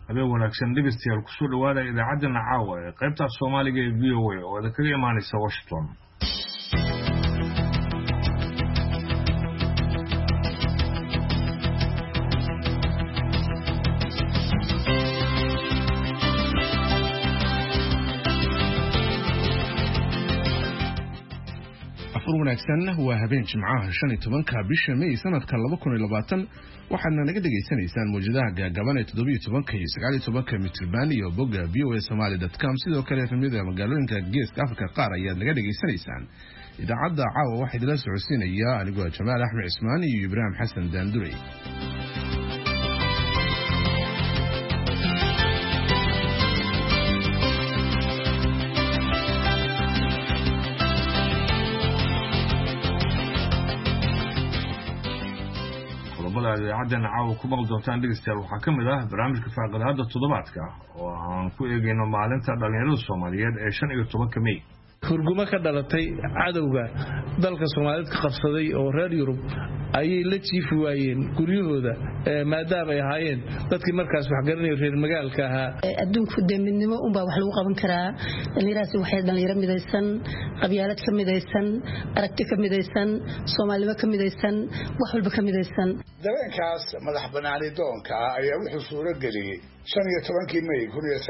habeen wanaagsan dhegeystayaal ku soo dhawaada idaacadda caawa ee qaybta Soomaaliga ee VOA oo aad kaga imaanaysa Washington. wanaagsan waa habeen jimcaha 15 bisha May sanadka 2020 waxaana naga dhageysanaysaan muujadaha gaagaban ee 17 iyo 19 mitirban iyo bogga voasomali.com sidoo kale efemyada magaalooyinka geeska Afrika qaar ayaad naga dhageysanaysaan. idaacadda caawa waxaa idila socodsiinaya anigoo Jamaal Axmed Ismaan iyo Ibrahim Xasan Daandurey. idaacaddan caawa ku maqli doontaan dhegeystayaal waxaa ka mid ah barnaamijka faaqadaada toddobaadka oo aan ku eegayno maalinta dhalinyarada Soomaaliyeed ee 15 May. hurgumo ka dhalatay cadawga dalka Soomaaliyeed ka qabsaday oo reer Yurub ayay la jiifi waayeen guryahooda maadaama ay ahaayeen dadkii markaas wax garanay reer magaalka ahaa. adduunku deeminimo un baa wax lagu qaban karaa. dhalinyaradaasi waxay dhalinyaro midaysan, qabyaalad ka midaysan, aragti ka midaysan, Soomaalida ka midaysan, wax walba ka midaysan. dareenkaas madax banaani doonka ayaa wuxuu suuro geliyay 15 May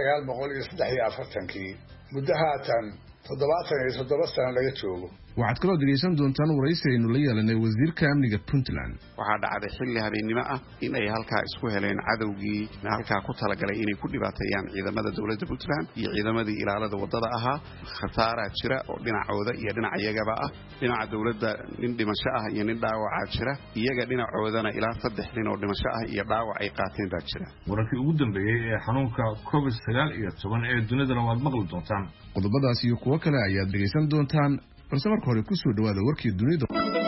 1943 muddo haatan 77 sano laga joogo. waxaad kaloo dhegeysan doontaan waraysi aynu la yeelanay wasiirka amniga Puntland. waxaa dhacday xilli habeenimo ah in ay halkaa isku heleen cadawgii halkaa ku talagalay inay ku dhibaateeyaan ciidamada dawladda Puntland iyo ciidamadii ilaalada wadada ahaa. khasaara jira oo dhinacooda iyo dhinacayagaba ah. dhinaca dawladda nin dhimasho ah iyo nin dhaawac jira, iyaga dhinacoodana ilaa 3 nin oo dhimasho ah iyo dhaawac ay qaateen baa jira. wararkii ugu dambeeyay ee xanuunka COVID-19 ee dunida waad maqli doontaan. qodobadaas iyo kuwa kale ayaad dhegeysan doontaan. balse marka hore ku soo dhawaada warkii dunida.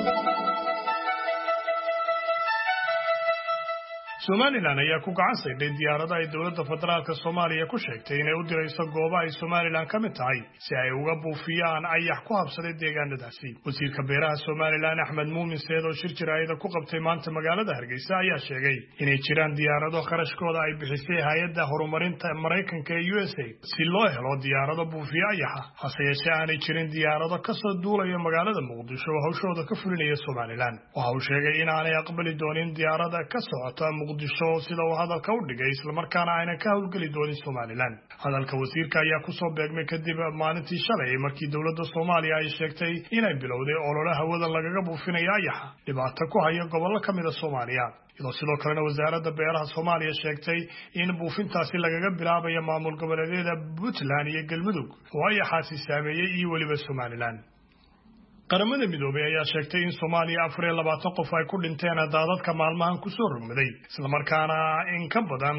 Somaliland ayaa ku gacan sayday diyaarada ay dawladda federaalka Soomaaliya ku sheegtay inay u dirayso goobo ay Somaliland ka mid tahay si ay uga buufiyaan ayax ku habsaday deegaanadaasi. wasiirka beeraha Somaliland Axmed Muumin Seed oo shir jiraayada ku qabtay maanta magaalada Hargeysa ayaa sheegay inay jiraan diyaarado kharashkooda ay bixisay hay'adda horumarinta Mareykanka ee USA si loo helo diyaarado buufiya ayaxa. hase yeeshee aanay jirin diyaarado ka soo duulaya magaalada Muqdisho oo hawshooda ka fulinaya Somaliland. waxa uu sheegay in aanay aqbali doonin diyaarada ka socota sida uu hadalka u dhigay isla markaana ayna ka hawlgeli doonin Somaliland. hadalka wasiirka ayaa ku soo beegmay kadib maalintii shalay markii dawladda Soomaaliya ay sheegtay inay bilowday olole hawada lagaga buufinayo ayaxa dhibaato ku haya gobollo ka mid ah Soomaaliya. iyadoo sidoo kalena wasaaradda beeraha Soomaaliya sheegtay in buufintaasi lagaga bilaabayo maamul goboleedyada Puntland iyo Galmudug oo ayaxaasi saameeyay iyo weliba Somaliland. qaramada midoobay ayaa sheegtay in Soomaaliya 24 qof ay ku dhinteen daadadka maalmahan ku soo rogmaday isla markaana in ka badan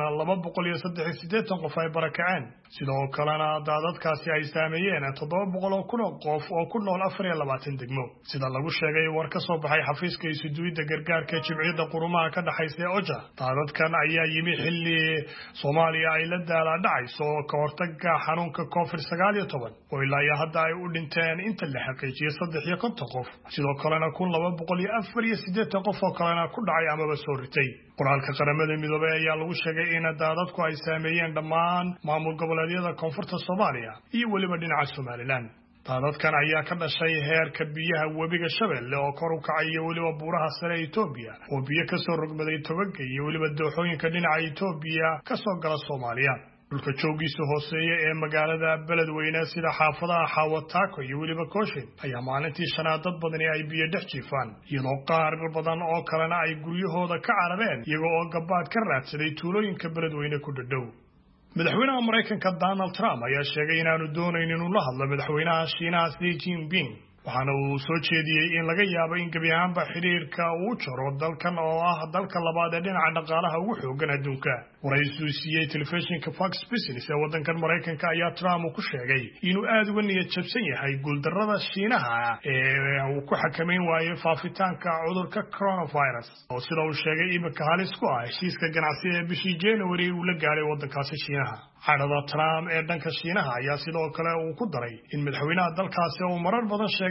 283 qof ay barakaceen. sidoo kalena daadadkaasi ay saameeyeen 700,000 qof oo ku nool 24 degmo sida lagu sheegay war ka soo baxay xafiiska isuduwidda gargaarka Jimciyadda Qurumaha ka dhaxaysa OCHA. daadadkan ayaa yimi xilli Soomaaliya ay la daalaa-dhacayso ka hortagga xanuunka COVID-19 oo ilaa hadda ay u dhinteen inta la xaqiijiyay 50 qof. sidoo kalena 248 qof oo kalena ku dhacay amaba soo ritay. qoraalka qaramada midoobay ayaa lagu sheegay in daadadku ay saameeyeen dhammaan maamul goboleedyada koonfurta Soomaaliya iyo weliba dhinaca Somaliland. daadadkan ayaa ka dhashay heerka biyaha webiga Shabeelle oo kor u kacay iyo weliba buuraha sare ee Itoobiya oo biyo ka soo rogmaday togaga iyo weliba dooxooyinka dhinaca Itoobiya ka soo gala Soomaaliya. dhulka joogiisa hooseeya ee magaalada Beledweyne sida xaafadaha Xawataako iyo weliba Kooshin ayaa maalintii shanaad dad badan ay biyo dhex jiifaan iyadoo qaar badan oo kalena ay guryahooda ka carareen iyagoo oo gabaad ka raadsaday tuulooyinka Beledweyne ku dhadhow. madaxweynaha Mareykanka Donald Trump ayaa sheegay inaanu doonaynin inuu la hadlo madaxweynaha Shiinaha Xi Jinping waxaana uu soo jeediyay in laga yaabo in gebi ahaanba xiriirka uu jaro dalkan oo ah dalka labaad ee dhinaca dhaqaalaha ugu xooggan adduunka. waraysi siiyay telefishinka Fox Business ee wadankan Mareykanka ayaa Trump ku sheegay inuu aad uga niyad jabsan yahay guuldarrada Shiinaha ee uu ku xakameyn waayay faafitaanka cudurka coronavirus oo sida uu sheegay imika halis ku ah heshiiska ganacsi ee bishii January uu la gaaray wadankaasi Shiinaha. cadhada Trump ee dhanka Shiinaha ayaa sidoo kale uu ku daray in madaxweynaha dalkaasi uu marar badan sheegay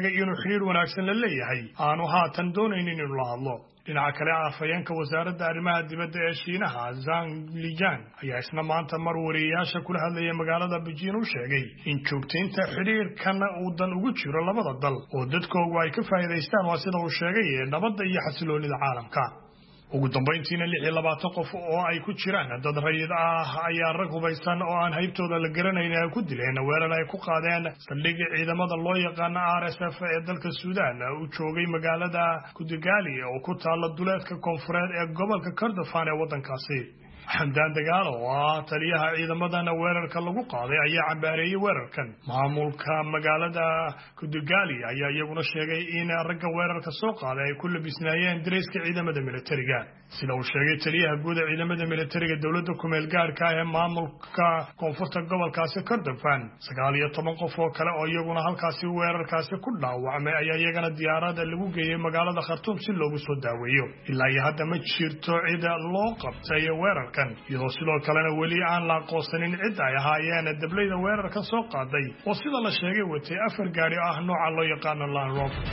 sheegay inuu xiriir wanaagsan la leeyahay aanu haatan doonaynin inuu la hadlo dhinaca kale afhayeenka wasaaradda arrimaha dibadda ee Shiinaha Zhang Lijian ayaa isna maanta mar wariyaasha kula hadlayay magaalada Beijing u sheegay in joogteynta xiriirkan uu dan ugu jiro labada dal oo dadkoodu ay ka faa'iideystaan waa sida uu sheegay nabadda iyo xasiloonida caalamka ugu dambeyntiina 26 qof oo ay ku jiraan dad rayid ah ayaa rag hubaysan oo aan haybtooda la garanayn ay ku dileen weerar ay ku qaadeen saldhigga ciidamada loo yaqaan RSF ee dalka Suudaan uu joogay magaalada Kudigali oo ku taala duleedka koonfureed ee gobolka Kordofan ee wadankaasi xamdaan dagaalo oo taliyaha ciidamadana weerarka lagu qaaday ayaa cambaareeyay weerarkan maamulka magaalada Kudigali ayaa iyaguna sheegay in ragga weerarka soo qaaday ay ku labisnaayeen dareyska ciidamada militariga sida uu sheegay taliyaha guud ee ciidamada militariga dawladda ku meel gaarka ah ee maamulka koonfurta gobolkaasi Kordofan 19 qof oo kale oo iyaguna halkaasi weerarkaasi ku dhaawacmay ayaa iyagana diyaarada lagu geeyay magaalada Khartoum si loogu soo daaweeyo ilaa iyo hadda ma jirto cid loo qabtay weerarka iyadoo sidoo kalena weli aan la aqoonsanin cid ay ahaayeen dablayda weerarka soo qaaday oo sida la sheegay watay 4 gaari ah nooca loo yaqaan Land Rover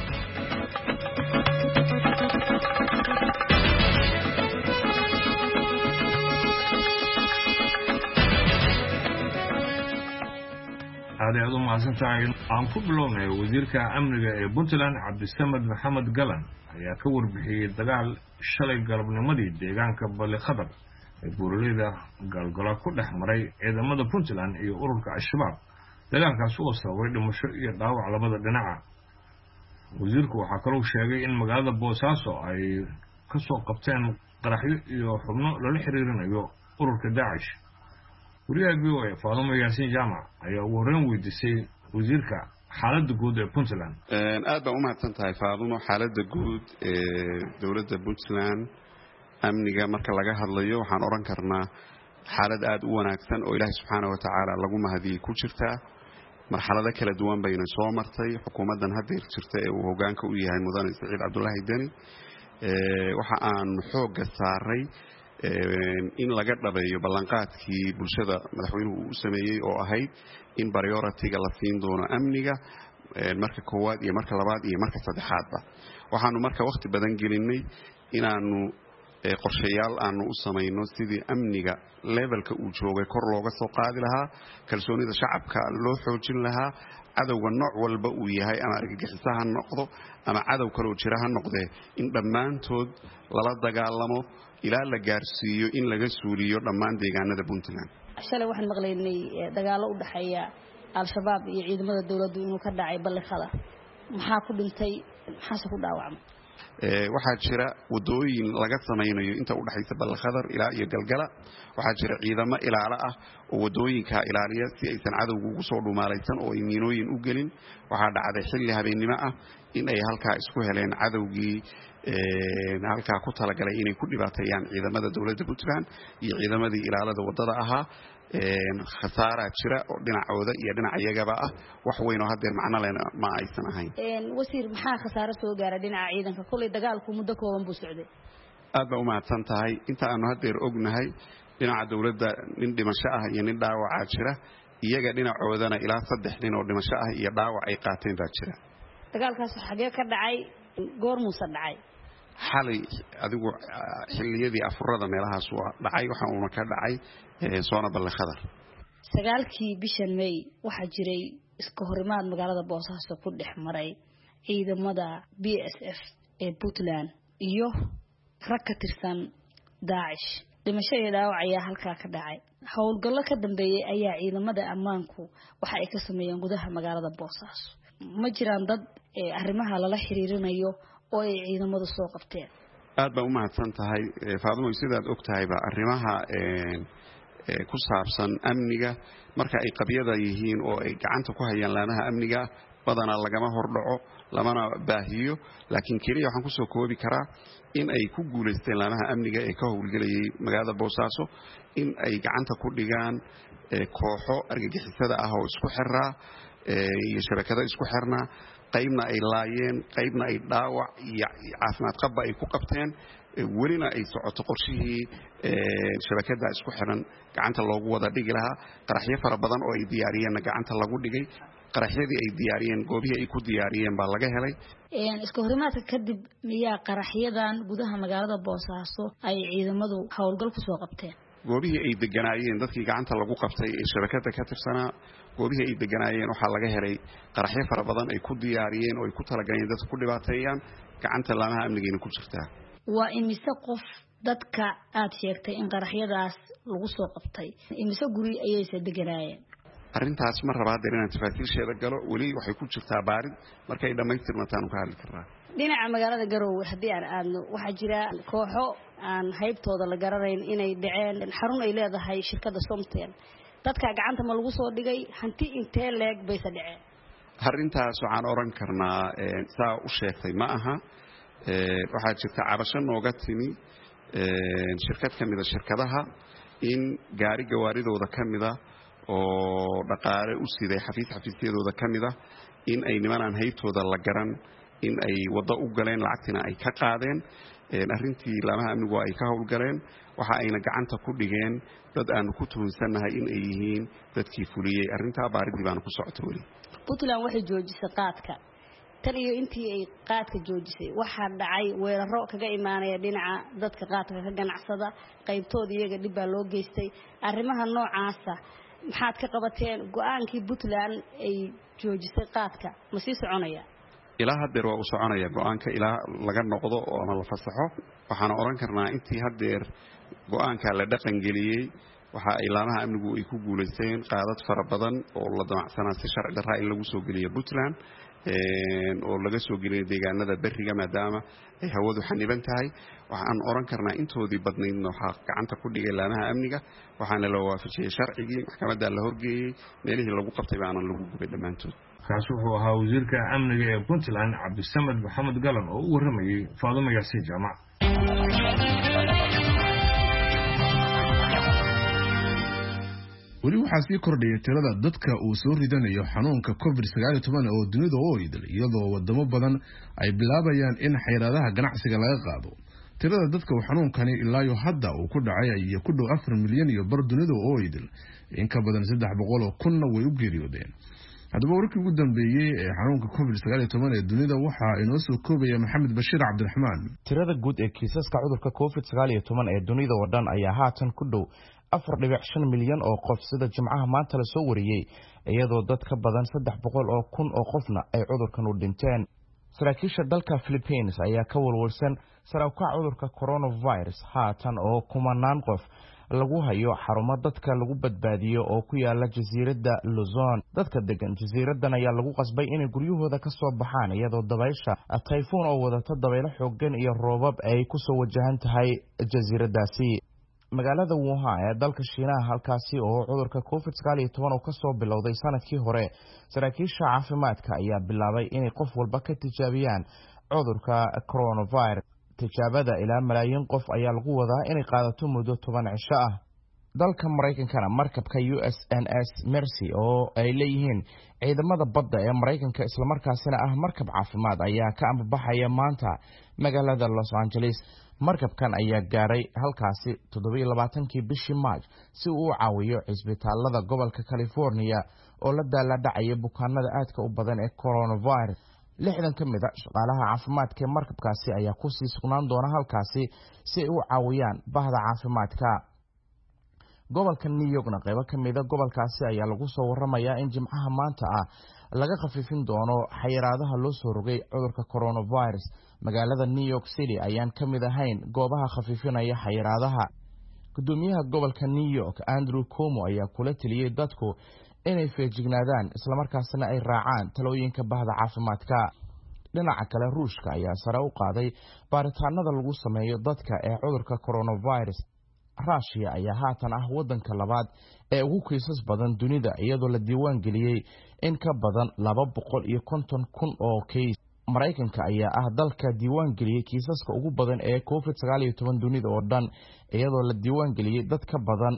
aad u mahadsantahay aan ku bilownay wasiirka amniga ee Puntland Cabdisamed Maxamed Galan ayaa ka warbixiyay dagaal shalay galabnimadii deegaanka Bale Khadar ee buuraleyda galgala ku dhex maray ciidamada Puntland iyo ururka Al-Shabaab dagaalkaas oo sababay dhimasho iyo dhaawac labada dhinac wasiirku waxa kale uu sheegay in magaalada Boosaaso ay ka soo qabteen qaraxyo iyo xubno la xiriirinayo ururka Daesh wariyaha VOA Faadumo Yaasin Jaamac ayaa ugu horreyn weydiisay wasiirka xaaladda guud ee Puntland aad baan u mahadsantahay Faadumo xaaladda guud ee dawladda Puntland amniga marka laga hadlayo waxaan oran karnaa xaalad aad u wanaagsan oo Ilaahay subxaanahu wa ta'ala lagu mahadiyay ku jirta marxalado kala duwan bayna soo martay xukuumadan hadda jirta ee uu hoggaanka u yahay mudane Saciid Cabdullaahi Deni waxa aan xoog saaray in laga dhabeeyo ballanqaadkii bulshada madaxweynuhu uu sameeyay oo ahayd in priority-ga la siin doono amniga marka koowaad iyo marka labaad iyo marka saddexaadba waxaanu marka waqti badan gelinay inaanu qorshayaal aanu u sameeyno sidii amniga levelka uu joogay kor looga soo qaadi lahaa kalsoonida shacabka loo xoojin lahaa cadawga nooc walba uu yahay ama argagixiso ha noqdo ama cadow kale oo jira ha noqdee in dhammaantood lala dagaalamo ilaa la gaarsiiyo in laga suuliyo dhammaan deegaanada Puntland shalay waxaan maqlaynay dagaalo u dhaxeeya Al-Shabaab iyo ciidamada dawladdu inuu ka dhacay Bale Khadar maxaa ku dhintay maxaa ku dhaawacmay waxaa jira wadooyin laga samaynayo inta u dhaxaysa Bale Khadar ilaa iyo Galgala waxaa jira ciidamo ilaalo ah oo wadooyinka ilaaliya si aysan cadawgu ugu soo dhumaalaysan oo ay miinooyin u gelin waxaa dhacday xilli habeenimo ah in ay halka isku heleen cadawgii halka ku talagalay inay ku dhibaateeyaan ciidamada dawladda Puntland iyo ciidamadii ilaalada wadada ahaa khasaara jira oo dhinacooda iyo dhinacayagaba ah wax weyn oo hadda macna leh ma aysan ahayn wasiir maxaa khasaaro soo gaaray dhinaca ciidanka kulay dagaalku muddo kooban buu socday aad baa u mahadsan tahay inta aanu hadda ognahay dhinaca dawladda nin dhimasho ah iyo nin dhaawac jira iyaga dhinacoodana ilaa 3 nin oo dhimasho ah iyo dhaawac ay qaateen baa jira dagaalkaas xagee ka dhacay goor muuse dhacay xalay adigu xilliyadii afurada meelahaas waa dhacay waxa uu ka dhacay soona Bale Khadar 9kii bishan May waxa jiray iska horimaad magaalada Boosaaso ku dhex maray ciidamada BSF ee Puntland iyo rag ka tirsan Daesh dhimasho iyo dhaawac ayaa halka ka dhacay howlgallo ka dambeeyay ayaa ciidamada ammaanku waxa ay ka sameeyeen gudaha magaalada Boosaaso ma jiraan dad arrimaha lala xiriirinayo oo ay ciidamadu soo qabteen aad baa u mahadsan tahay Faadumo sidaad og tahay ba arrimaha ku saabsan amniga marka ay qabiyada yihiin oo ay gacanta ku hayaan laamaha amniga badana lagama hordhaco lamana baahiyo laakiin kaliya waxaan ku soo koobi karaa in ay ku guuleysteen laamaha amniga ee ka howlgelayay magaalada Boosaaso in ay gacanta ku dhigaan kooxo argagixisada ah oo isku xiraa iyo shabakado isku xirna qaybna ay laayeen qaybna ay dhaawac iyo caafimaad qabba ay ku qabteen welina ay socoto qorshihii shabakada isku xiran gacanta loogu wada dhigi lahaa qaraxyo fara badan oo ay diyaariyeen gacanta lagu dhigay qaraxyadii ay diyaariyeen goobihii ay ku diyaariyeen baa laga helay iska horimaadka kadib miyaa qaraxyadan gudaha magaalada Boosaaso ay ciidamadu howlgal ku soo qabteen goobihii ay deganaayeen dadkii gacanta lagu qabtay ee shirkadda ka tirsanaa goobihii ay deganaayeen waxaa laga helay qaraxyo fara badan ay ku diyaariyeen oo ay ku talagaleen dadka ku dhibaateeyaan gacanta laamaha amnigeena ku jirta waa imise qof dadka aad sheegtay in qaraxyadaas lagu soo qabtay imise guri ayay deganaayeen arrintaas ma rabaa inaan tafaasiilsheeda galo weli waxay ku jirtaa baarid markay dhamaystirmataan ka hadli karnaa dhinaca magaalada Garowe hadii aan aadno waxa jira kooxo aan haybtooda la garanayn inay dhaceen xarun ay leedahay shirkadda Somtel dadka gacanta ma lagu soo dhigay hanti intee leeg bay dhaceen arrintaas waxaan oran karnaa saa u sheegtay ma aha waxa jirta cabasho nooga timi shirkad kamida shirkadaha in gawaaridooda kamida oo dhaqaale u siday xafiisyadooda kamida in ay nimanaan haybtooda la garan in ay wada u galeen lacagtina ay ka qaadeen arrintii laamaha amnigu ay ka howlgaleen waxa ayna gacanta ku dhigeen dad aan ku tuunsanahay in ay yihiin dadkii fuliyay arrinta baaridii baan ku socotay wali Puntland waxay joojisay qaadka tan iyo intii ay qaadka joojisay waxa dhacay weeraro kaga imaanaya dhinaca dadka qaadka ka ganacsada qaybtooda iyaga dib baa loo geystay arrimaha noocaas maxaad ka qabateen go'aankii Puntland ay joojisay qaadka ma sii soconaya ilaa haddeer waa u soconaya go'aanka ilaa laga noqdo oo ama la fasaxo waxaan oran karnaa intii haddeer go'aanka la dhaqan geliyay waxa ay laamaha amnigu ay ku guuleysteen qaadad fara badan oo la damacsanaa si sharci darro in lagu soo geliyo Puntland oo laga soo geliyay deegaanada bariga maadaama ay hawadu xaniban tahay waxaan oran karnaa intoodii badnaydna waxa gacanta ku dhigay laamaha amniga waxaana la waafajiyay sharcigii maxkamadda la horgeeyay meelihii lagu qabtay baana lagu gubay dhamaantood kaas wuxuu ahaa wasiirka amniga ee Puntland Cabdisamed Maxamed Galan oo u waramayay Faadimo Yaasiin Jaamac weli waxaa sii kordhaya tirada dadka uu soo ridanayo xanuunka COVID-19 oo dunida oo idil iyadoo wadamo badan ay bilaabayaan in xayiraadaha ganacsiga laga qaado tirada dadka uu xanuunkani ilaa hadda uu ku dhacay ay ku dhow 4 milyan iyo bar dunida oo idil in ka badan 300 oo kunna way u geeriyoodeen haddaba warkii ugu dambeeyay ee xanuunka COVID-19 ee dunida waxa inoo soo koobaya Maxamed Bashiir Cabdiraxmaan tirada guud ee kiisaska cudurka COVID-19 ee dunida oo dhan ayaa haatan ku dhow 4.5 milyan oo qof sida Jimcaha maanta la soo wariyay iyadoo dad ka badan 300 oo kun oo qofna ay cudurkan u dhinteen saraakiisha dalka Philippines ayaa ka walwalsan saraakiisha cudurka coronavirus haatan oo kumanaan qof lagu hayo xarumo dadka lagu badbaadiyo oo ku yaala jasiiradda Luzon dadka degan jasiiraddan ayaa lagu qasbay inay guryahooda ka soo baxaan iyadoo dabaysha typhoon oo wadata dabaylo xooggan iyo roobab ay ku soo wajahan tahay jasiiraddaasi magaalada Wuhan ee dalka Shiinaha halkaasi oo cudurka COVID-19 oo ka soo bilowday sanadkii hore saraakiisha caafimaadka ayaa bilaabay inay qof walba ka tijaabiyaan cudurka coronavirus tijaabada ilaa malaayiin qof ayaa lagu wadaa inay qaadato muddo 10 cisho ah dalka Mareykankana markabka USNS Mercy oo ay leeyihiin ciidamada badda ee Mareykanka isla markaasina ah markab caafimaad ayaa ka ambabaxaya maanta magaalada Los Angeles markabkan ayaa gaaray halkaasi 27kii bishii Maaj si uu u caawiyo cisbitaalada gobolka California oo la daaladhacay bukaanada aadka u badan ee coronavirus 60 kamid ah shaqaalaha caafimaadka ee markabkaasi ayaa ku sii sugnaan doona halkaasi si ay u caawiyaan bahda caafimaadka gobolka New York qaybo kamid ah gobolkaasi ayaa lagu soo waramayaa in Jimcaha maanta ah laga khafifin doono xayiraadaha loo soo rogay cudurka coronavirus magaalada New York City ayaan kamid ahayn goobaha khafifinaya xayiraadaha gudoomiyaha gobolka New York Andrew Cuomo ayaa kula taliyay dadku inay feejignaadaan isla markaasna ay raacaan talooyinka bahda caafimaadka dhinaca kale Ruushka ayaa sare u qaaday baaritaanada lagu sameeyo dadka ee cudurka coronavirus Russia ayaa haatan ah wadanka labaad ee ugu kiisas badan dunida iyadoo la diiwaan geliyay in ka badan 250,000 oo kiis Mareykanka ayaa ah dalka diiwaan geliyay kiisaska ugu badan ee COVID-19 dunida oo dhan iyadoo la diiwaan geliyay dad ka badan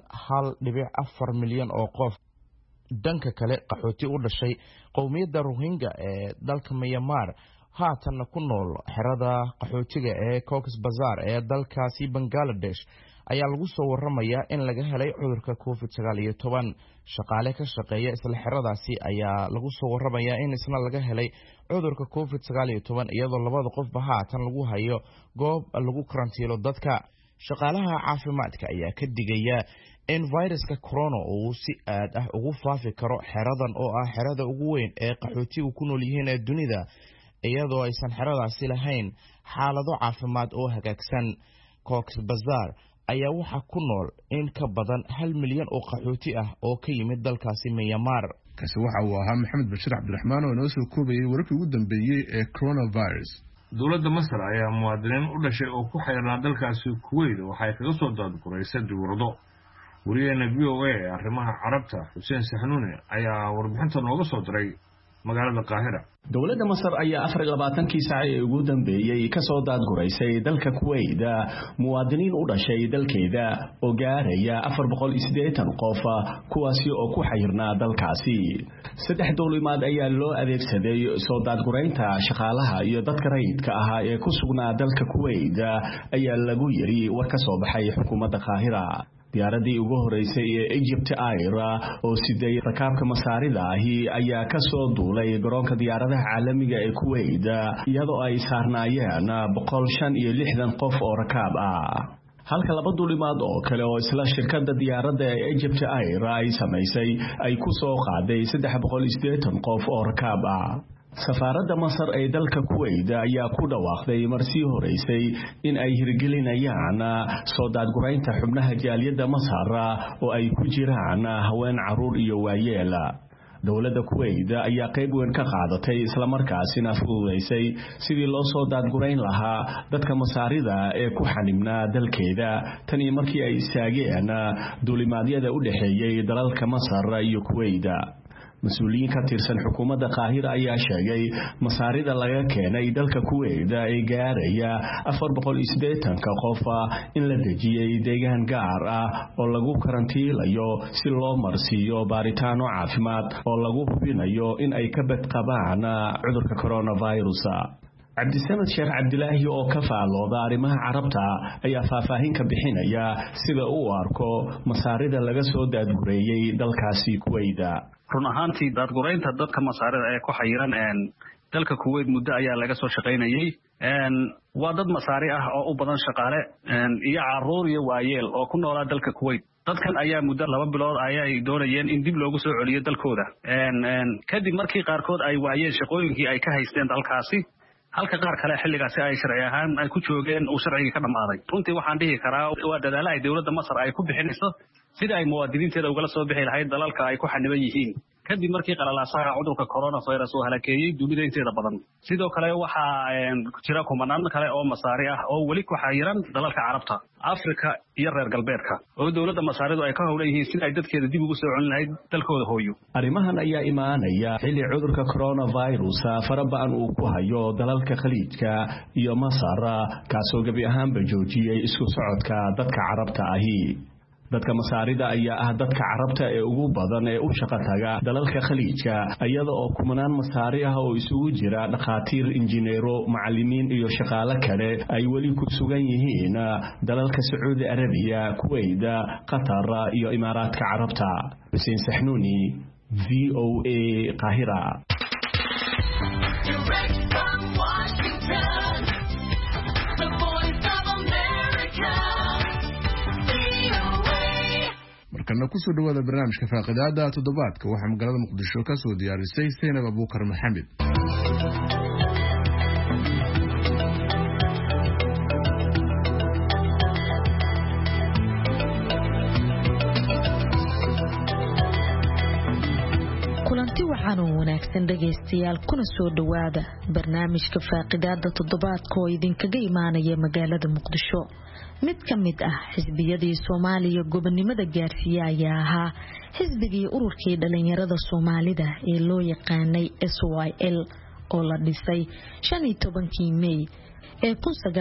1.4 milyan oo qof danka kale qaxooti u dhashay qowmiyadda Rohingya ee dalka Myanmar haatan ku nool xerada qaxootiga ee Cox's Bazar ee dalkaasi Bangladesh ayaa lagu soo waramayaa in laga helay cudurka COVID-19. shaqaale ka shaqeeya isla xeradaasi ayaa lagu soo waramayaa in isna laga helay cudurka COVID-19 iyadoo labada qofba haatan lagu hayo goob lagu karantiilo dadka. shaqaalaha caafimaadka ayaa ka digaya in viruska corona uu si aad ah ugu faafi karo xeradan oo ah xerada ugu weyn ee qaxootigu ku nool yihiin ee dunida, iyadoo aysan xeradaasi lahayn xaalado caafimaad oo hagaagsan. Cox's Bazar ayaa waxaa ku nool in ka badan 1 milyan oo qaxooti ah oo ka yimid dalkaasi Myanmar. kaasi waxa uu ahaa Maxamed Bashir Cabdiraxmaan oo noo soo koobayay wararkii ugu dambeeyay ee coronavirus. dowladda Masar ayaa muwaadiniin u dhashay oo ku xeyrnaa dalkaasi Kuwait waxay kaga soo daadguraysay dowladda. wariyaha VOA arrimaha carabta Xuseen Saxnuuni ayaa warbixinta nooga soo diray magaalada Qaahira. dowladda Masar ayaa 24kii saac ee ugu dambeeyay ka soo daadguraysay dalka Kuwait muwaadiniin u dhashay dalkeeda oo gaaraya 480 qof kuwaasi oo ku xayrnaa dalkaasi. 3 dowlimaad ayaa loo adeegsaday soo daadguraynta shaqaalaha iyo dadka rayidka ah ee ku sugnaa dalka Kuwait ayaa lagu yiri war ka soo baxay xukuumadda Qaahira. diyaaradii ugu horeysay ee Egypt Air oo siday rakaabka masaarida ahi ayaa ka soo duulay garoonka diyaaradaha caalamiga ee Kuwait iyadoo ay saarnaayeen 165 qof oo rakaab ah. halka 2 duulimaad oo kale oo isla shirkadda diyaaradda ee Egypt Air ay samaysay ay ku soo qaaday 380 qof oo rakaab ah. safaaradda Masar ee dalka Kuwait ayaa ku dhawaaqday marsii horeysay in ay hirgelinayaan soo daadguraynta xubnaha jaaliyadda Masar oo ay ku jiraan haween, caruur iyo waayeel. dowladda Kuwait ayaa qayb weyn ka qaadatay isla markaasina fududeysay sidii loo soo daadgurayn lahaa dadka masaarida ee ku xanibnaa dalkeeda tan iyo markii ay istaageen duulimaadyada u dhaxeeyay dalalka Masar iyo Kuwait. mas-uuliyiin ka tirsan xukuumadda Qaahira ayaa sheegay masaarida laga keenay dalka Kuwait ee gaaraya 480 qof in la dejiyay deegaan gaar ah oo lagu karantiilayo si loo marsiiyo baaritaano caafimaad oo lagu hubinayo in ay ka badqabaan cudurka coronavirus. Cabdisamed Sheekh Cabdilaahi oo ka faalooda arrimaha carabta ayaa faahfaahin ka bixinaya sida uu arko masaarida laga soo daadgureeyay dalkaasi Kuwait. run ahaantii daadguraynta dadka masaarida ee ku xayiran dalka Kuwait muddo ayaa laga soo shaqaynayay. waa dad masaari ah oo u badan shaqaale iyo caruur iyo waayeel oo ku noolaa dalka Kuwait. dadkan ayaa muddo 2 bilood ay doonayeen in dib loogu soo celiyo dalkooda kadib markii qaarkood ay waayeen shaqooyinkii ay ka haysteen dalkaasi, halka qaar kale xilligaasi ay sharci ahaan ay ku joogeen uu sharciga ka dhamaaday. runtii waxaan dhihi karaa waa dadaalaha dowladda Masar ay ku bixinayso sida ay muwaadiniinteeda ugala soo bixi lahayd dalalka ay ku xaniban yihiin kadib markii qalalaasaha cudurka coronavirus uu halakeeyay dunida inteeda badan. sidoo kale waxaa jira kumanaan kale oo masaari ah oo weli ku xayiran dalalka carabta, Afrika iyo reer galbeedka oo dowladda masaaridu ay ka howlan yihiin sida ay dadkeeda dib ugu soo celin lahayd dalkooda hooyo. arrimahan ayaa imaanaya xilli cudurka coronavirus farabaan uu ku hayo dalalka Khaliijka iyo Masar kaasoo gabi ahaanba joojiyay isku socodka dadka carabta ahi. dadka masaarida ayaa ah dadka carabta ee ugu badan ee u shaqo taga dalalka Khaliijka iyada oo kumanaan masaari ah oo isugu jira dhaqaatiir, injineero, macallimiin iyo shaqaale kale ay weli ku sugan yihiin dalalka Sacuudi Arabiya, Kuwait, Qatar iyo Imaaraadka Carabta. Xuseen Saxnuuni, VOA Qaahira. markana ku soo dhawaada barnaamijka faaqidaada toddobaadka waxaa magaalada Muqdisho ka soo diyaarisay Saynab Abuukar Maxamed. kulanti waxaan u wanaagsan dhageystayaal kuna soo dhawaada barnaamijka faaqidaada toddobaadka oo idinkaga imaanaya magaalada Muqdisho. mid ka mid ah xisbiyadii Soomaaliya gobonimada gaarsiiyay ayaa ahaa xisbigii ururkii dhalinyarada Soomaalida ee loo yaqaanay SYL oo la dhisay 15 May ee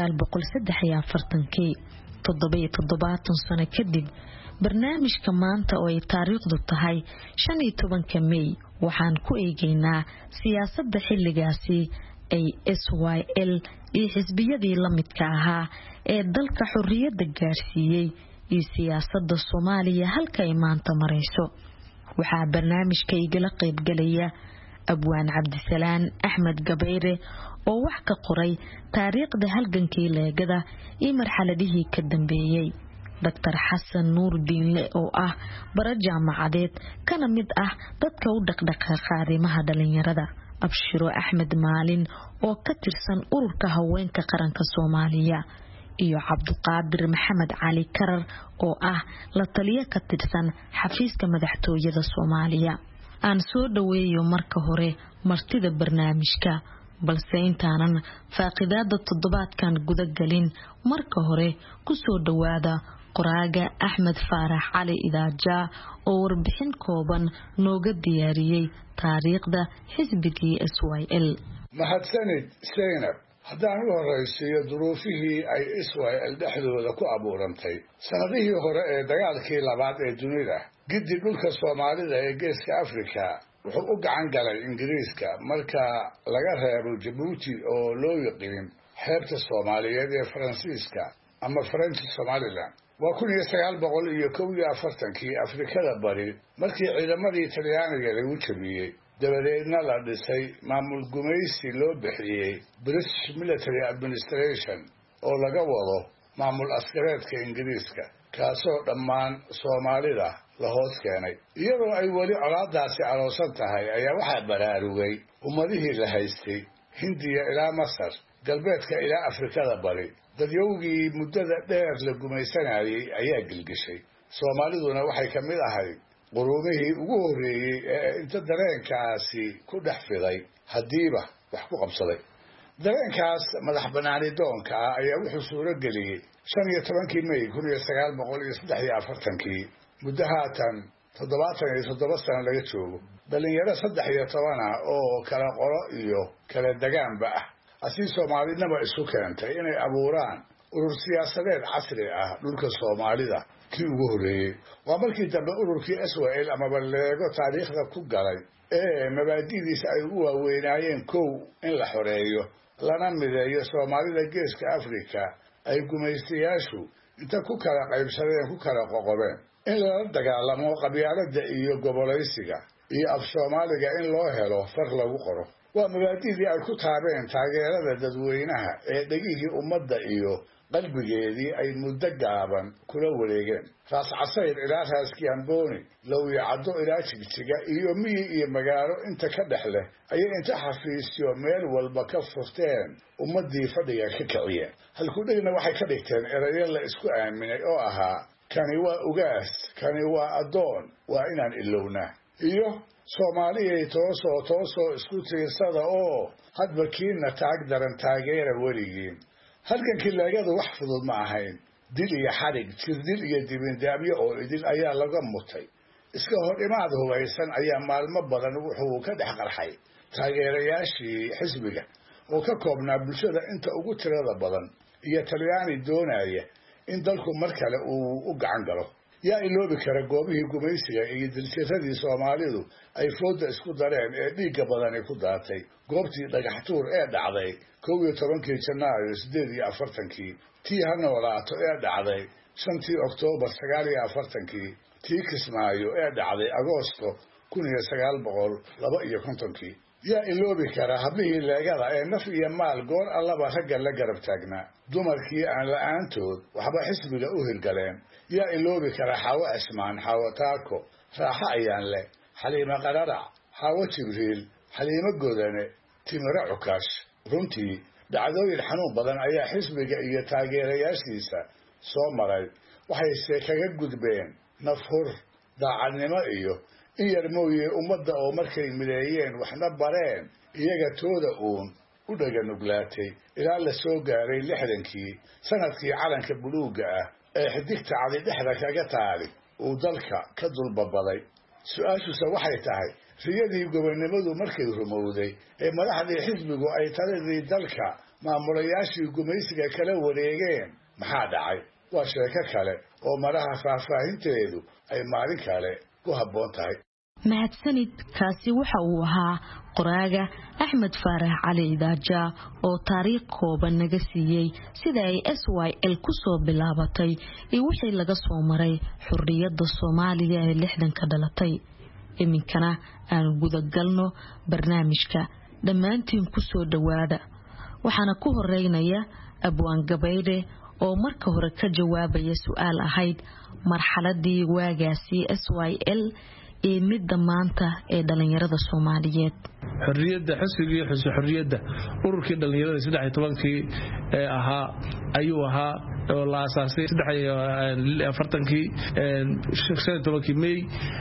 1943 77 sano kadib. barnaamijka maanta oo ay taariikhdu tahay 15 May waxaan ku eegaynaa siyaasadda xilligaasi ay SYL iyo xisbiyadii la midka ahaa ee dalka xorriyadda gaarsiiyay iyo siyaasadda Soomaaliya halka ay maanta marayso. waxaa barnaamijka igala qaybgalaya abwaan Cabdisalaan Axmed Gabayre oo wax ka qoray taariikhda halgankii leegada iyo marxaladihii ka dambeeyay. Dr. Xasan Nuur Diinle oo ah bara jaamacadeed kana mid ah dadka u dhaqdhaqaaqa arrimaha dhalinyarada. Abshiro Axmed Maalin oo ka tirsan ururka haweenka qaranka Soomaaliya iyo Cabduqaadir Maxamed Cali Karar oo ah la taliye ka tirsan xafiiska madaxtooyada Soomaaliya. aan soo dhaweeyo marka hore martida barnaamijka balse intaanan faaqidaada toddobaadkan guda galin marka hore ku soo dhawaada qoraaga Axmed Faarax Cali Idaaja oo warbixin kooban nooga diyaariyay taariikhda xisbigii SYL. mahadsanid Zainab. haddaan u horeysiiyo duruufihii ay SYL dhexdooda ku abuurantay sanadihii hore ee dagaalkii labaad ee dunida giddi dhulka Soomaalida ee geeska Afrika wuxuu u gacan galay Ingiriiska marka laga reebo Djibouti oo loo yiqiin xeebta Soomaaliyeed ee Faransiiska ama French Somaliland. waa 1941 Afrikada Bari markii ciidamadii Talyaaniga lagu jabiyay dabadeedna la dhisay maamul gumaysi loo bixiyay British Military Administration oo laga wado maamul askareedka Ingiriiska kaasoo dhammaan Soomaalida la hoos keenay. iyadoo ay weli colaadaasi aroosan tahay ayaa waxaa baraarugay ummadihii la haystay Hindiya ilaa Masar galbeedka ilaa Afrikada Bari. dadyowgii muddada dheer la gumaysanayay ayaa gilgishay. Soomaaliduna waxay ka mid ahayd quruumihii ugu horreeyay ee inta dareenkaasi ku dhex fiday haddiiba wax ku qabsaday. dareenkaas madax banaani doonka ah ayaa wuxuu suuro geliyey 15 May 1943 muddo haatan 77 sano laga joogo dhalinyaro 13 oo kala qolo iyo kala degaanba ah asii Soomaalidnaba isu keentay inay abuuraan urur siyaasadeed casri ah dhulka Soomaalida kii ugu horreeyay. waa markii dambe ururkii SYL ama baleego taariikhda ku galay ee mabaadidiisa ay ugu waaweynaayeen kow in la xoreeyo lana mideeyo Soomaalida geeska Afrika ay gumaystayaashu inta ku kala qaybsadeen ku kala qoqobeen in la dagaalamo qabyaaladda iyo gobolaysiga iyo af Soomaaliga in loo helo far lagu qoro. waa mabaadidii ay ku taabeen taageerada dadweynaha ee dhagihii ummadda iyo qalbigeedii ay muddo gaaban kula wareegeen. raas casayr ilaa raas Kiamboni Lowya Caddo ilaa Jigjiga iyo miyi iyo magaalo inta ka dhexleh ayay inta xafiisyo meel walba ka furteen ummadii fadhiga ka kiciyeen. halku dhigna waxay ka dhigteen erayo la isku aaminay oo ahaa kani waa ugaas kani waa adoon waa inaan ilownaa iyo Soomaaliyay toosoo isku tiirsada oo hadba kiina taag daran taageera weligiin. halgankii leegadu wax fudud ma ahayn. dil iyo xarig jirdil iyo dibindaabyo oo idil ayaa laga mutay. iska hor imaad hubaysan ayaa maalmo badan wuxuu ka dhex qarxay taageerayaashii xisbiga oo ka koobnaa bulshada inta ugu tirada badan iyo Talyaani doonaya in dalku mar kale uu u gacan galo. yaa iloobi kara goobihii gumaysiga iyo dilsiradii Soomaalidu ay fooda isku dareen ee dhiigga badani ku daatay. goobtii dhagaxtuur ee dhacday 11 Janaayo 48 tii ha noolaato ee dhacday 5 Oktoobar 49 tii Kismaayo ee dhacday Agoosto 1952. yaa iloobi kara hablihii leegada ee naf iyo maal goor allaba ragga la garab taagnaa dumarkii aan la'aantood waxba xisbiga u hirgaleen. yaa iloobi kara Xaawo Cismaan Xaawo Taako Raaxo Ayaanle Xaliimo Qararac Xaawo Jibriil Xaliimo Godane Timiro Cukaash. runtii dhacdooyin xanuun badan ayaa xisbiga iyo taageerayaashiisa soo maray. waxayse kaga gudbeen nafhur daacadnimo iyo in yar mooye ummadda oo markay mideeyeen waxna bareen iyaga tooda uun u dhaganuglaatay ilaa la soo gaaray 60kii sanadkii calanka buluuga ah ee xidigta cadi dhexda kaga taali uu dalka ka dulbabaday. su-aashuse waxay tahay riyadii gobonimadu markay rumowday ee madaxdii xisbigu ay taladii dalka maamulayaashii gumaysiga kala wareegeen maxaa dhacay? waa sheeko kale oo maraha faahfaahinteedu ay maalin kale ku habboon tahay. mahadsanid kaasi waxa uu ahaa qoraaga Axmed Faarax Cali Idaaja oo taariikh kooban naga siiyay sida ay SYL ku soo bilaabatay iyo wixii laga soo maray xurriyadda Soomaaliya ee 60 ka dhalatay iminkana aan guda galno barnaamijka dhammaantiin ku soo dhawaada waxaana ku horeynaya Abwaan Gabayde oo marka hore ka jawaabaya su'aal ahayd marxaladii waagaasi SYL ee midda maanta ee dhalinyarada Soomaaliyeed xurriyadda xisbigii xurriyadda ururkii dhalinyarada 13kii ee ahaa ayuu ahaa oo la asaasay 43kii 16 May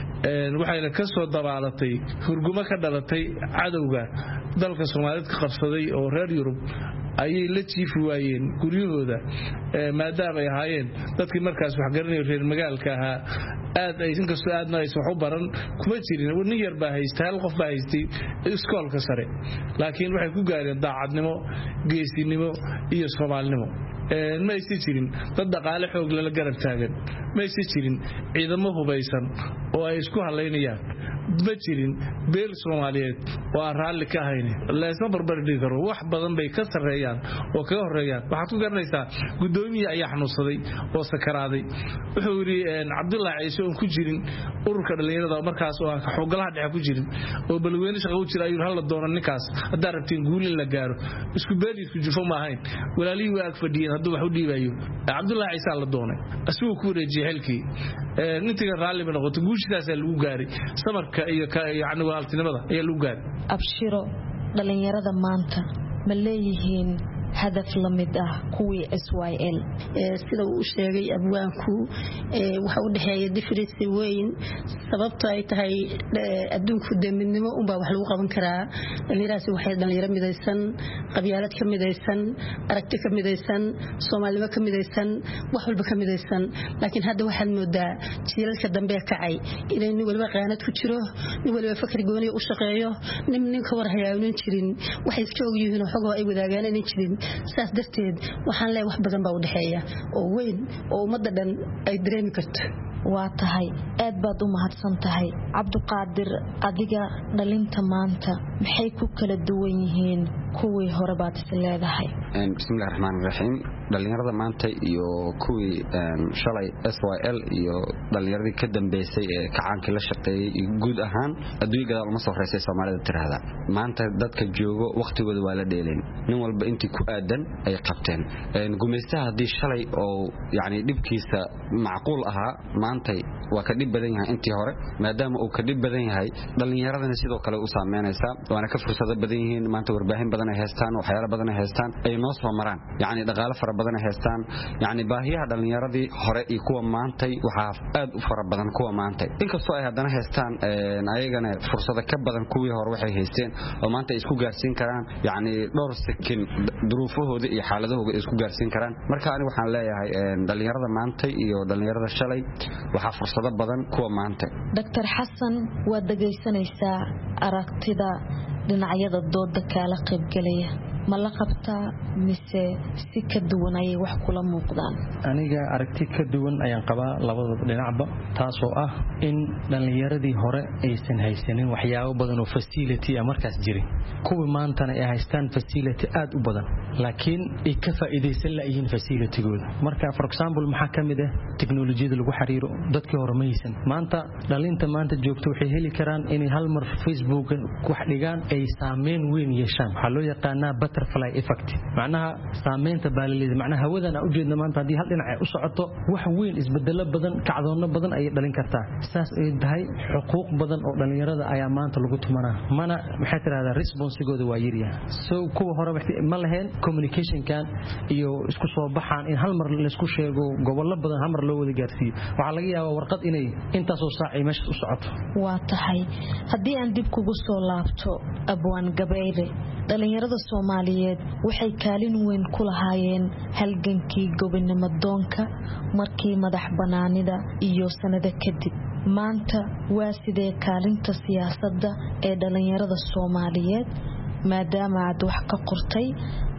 waxayna ka soo dabaalatay hurgumo ka dhalatay cadawga dalka Soomaaliyeed ka qabsaday oo reer Yurub ayay la jiifi waayeen guryahooda maadaama ay ahaayeen dadkii markaas wax garanay reer magaalka ahaa aad ay inkastoo aadna ay soo baran kuma jirin nin yar baa haystay hal qof baa haystay iskoolka sare laakiin waxay ku gaareen daacadnimo geesinimo iyo Soomaalinimo ma aysan jirin dad dhaqaale xoog la garab taagan ma aysan jirin ciidamo hubaysan oo ay isku haleynayaan ma jirin beel Soomaaliyeed oo aan raalli ka ahayn leesma barbar dhigi karo wax badan bay ka sareeyaan oo ka horeeyaan waxaad ku garanaysaa gudoomiye ayaa xanuunsaday oo sakaraaday wuxuu yiri Cabdullaahi Ciise oo ku jirin ururka dhalinyarada markaas oo xoogalaha dhexe ku jirin oo balweyne shaqo u jira ayuu hal doona ninkaas hadaa rabtiin guul in la gaaro isku beeli isku jufo ma ahayn walaalii waa ag fadhiyeen hadduu wax u dhiibayo Cabdullaahi Ciise la doonay asuu ku wareejiyay halkii nintiga raalli ma noqoto guushidaas lagu gaaray samarka iyo yaani walaaltinimada ayaa lagu gaaray abshiro dhalinyarada maanta ma leeyihiin hadaf la mid ah kuwii SYL sida uu sheegay abwaanku waxa u dhaxeeya difference weyn sababta ay tahay adduunku midnimo baa wax lagu qaban karaa dhalinyarada waxay dhalinyaro midaysan qabyaalad ka midaysan aragti ka midaysan Soomaalida ka midaysan wax walba ka midaysan laakiin hadda waxaad moodaa jiilalka dambe kacay inay nin walba qaanad ku jiro nin walba fakar gooni u shaqeeyo nin ka war hayaanin jirin waxay iska og yihiin xogoo ay wadaagaan inay jirin saas darteed waxaan leeyahay wax badan baa u dhaxeeya oo weyn oo ummadda dhan ay dareemi karto waa tahay aad baad u mahadsan tahay Cabduqaadir adiga dhalinta maanta maxay ku kala duwan yihiin kuwii hore baad isleedahay bismillaahir rahmaanir rahiim dhalinyarada maanta iyo kuwii shalay SYL iyo dhalinyaradii ka dambeysay ee kacaankii la shaqeeyay guud ahaan adduunyada uma soo horeysay Soomaalida tiraahda maanta dadka joogo waqtigooda waa la dheeleen nin walba intii ku aadan ay qabteen gumeystaha hadii shalay oo yaani dhibkiisa macquul ahaa maanta waa ka dib badan yahay intii hore maadaama uu ka dib badan yahay dhalinyaradana sidoo kale u saameynaysa waana ka fursado badan yihiin maanta warbaahin badan ay haystaan waxyaalo badan ay haystaan ay noo soo maraan yaani dhaqaale fara badan ay haystaan yaani baahiyaha dhalinyaradii hore iyo kuwa maanta waxa aad u fara badan kuwa maanta inkastoo ay hadana haystaan ayagana fursado ka badan kuwii hore waxay haysteen oo maanta isku gaarsiin karaan yaani dhowr sakin duruufahooda iyo xaaladahooda isku gaarsiin karaan marka ani waxaan leeyahay dhalinyarada maanta iyo dhalinyarada shalay waxa fursado badan kuwa maanta Dr. Xasan waa dhageysanaysaa aragtida dhinacyada dooda kala qayb galaya ma la qabtaa mise si ka duwan ay wax kula muuqdaan aniga aragti ka duwan ayaan qabaa labada dhinacba taasoo ah in dhalinyaradii hore aysan haysanin waxyaabo badan oo facility markaas jiray kuwa maantana ay haystaan facility aad u badan laakiin ay ka faa'iideysan laayihiin facilitygooda marka for example maxaa kamid ah teknolojiyada lagu xiriiro dadkii hore ma haysan maanta dhalinta maanta joogto waxay heli karaan inay hal mar Facebook wax dhigaan ay saameyn weyn yeeshaan waxa loo yaqaanaa butterfly effect macnaha saameynta baalaleed macnaha hawadan u jeedna maanta hadii hal dhinac ay u socoto wax weyn isbedelo badan kacdoono badan ay dhalin kartaa saas ay tahay xuquuq badan oo dhalinyarada ayaa maanta lagu tumanaa mana maxay tiraahdaa responsigooda waa yiriya soo kuwa hore ma lahayn communication kan iyo isku soo baxaan in hal mar la isku sheego gobollo badan hal mar loo wada gaarsiiyo waxa laga yaabaa warqad inay intaas oo saac ay meesha u socoto waa tahay hadii aan dib kugu soo laabto Abwaan Gabayde dhalinyarada Soomaaliyeed waxay kaalin weyn ku lahaayeen halgankii gobonimo doonka markii madax banaanida iyo sanado kadib maanta waa sidee kaalinta siyaasadda ee dhalinyarada Soomaaliyeed maadaama aad wax ka qortay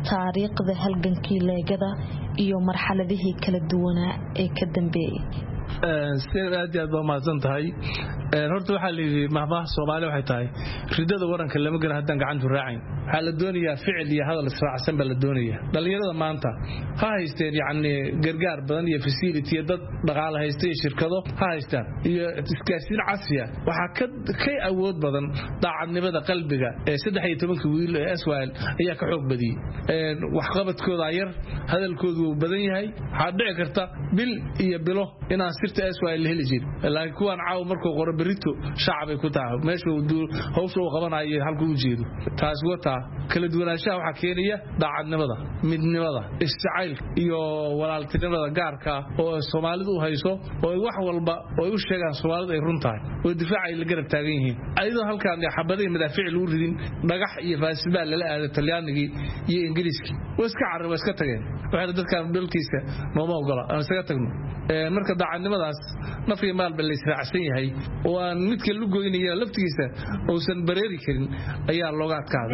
taariikhda halgankii leegada iyo marxaladihii kala duwanaa ee ka dambeeyay aad baa mahadsan tahay horta waxaa la yidhi mahmaha Soomaali waxay tahay ridada waranka lama gara haddaan gacantu raacayn waxaa la doonayaa ficil iyo hadal israacsan baa la doonayaa dhalinyarada maanta ha haysteen yacni gargaar badan iyo facility dad dhaqaale haysta iyo shirkado ha haystaan iyo iskaasiin casriya waxaa ka awood badan daacadnimada qalbiga ee 13 wiil ee SYL ayaa ka xoog badiyay waxqabadkooda yar hadalkoodu badan yahay waxaa dhici karta bil iyo bilo inaan sirta SYL heli jirin laakiin kuwan caaw markuu qoro berito shacabay ku tahay meesha hawsha uu qabanayo halka uu jeedo taas wata kala duwanaanshaha waxa keenaya daacadnimada midnimada isjacayl iyo walaaltinimada gaarka oo Soomaalidu hayso oo wax walba oo u sheegaan Soomaalidu ay runtahay oo difaac la garab taagan yihiin ayadoo halkaan xabadii madaafiic lagu ridin dhagax iyo faasbaal la aado Talyaanigi iyo Ingiriiski iska carab iska tageen waxa dadka dalkiisa nooma ogola aan isaga tagno marka daacadnimadaas nafii maal bal israacsan yahay oo aan midka lu goynaya laftigiisa oo san bareeri karin ayaa looga adkaaday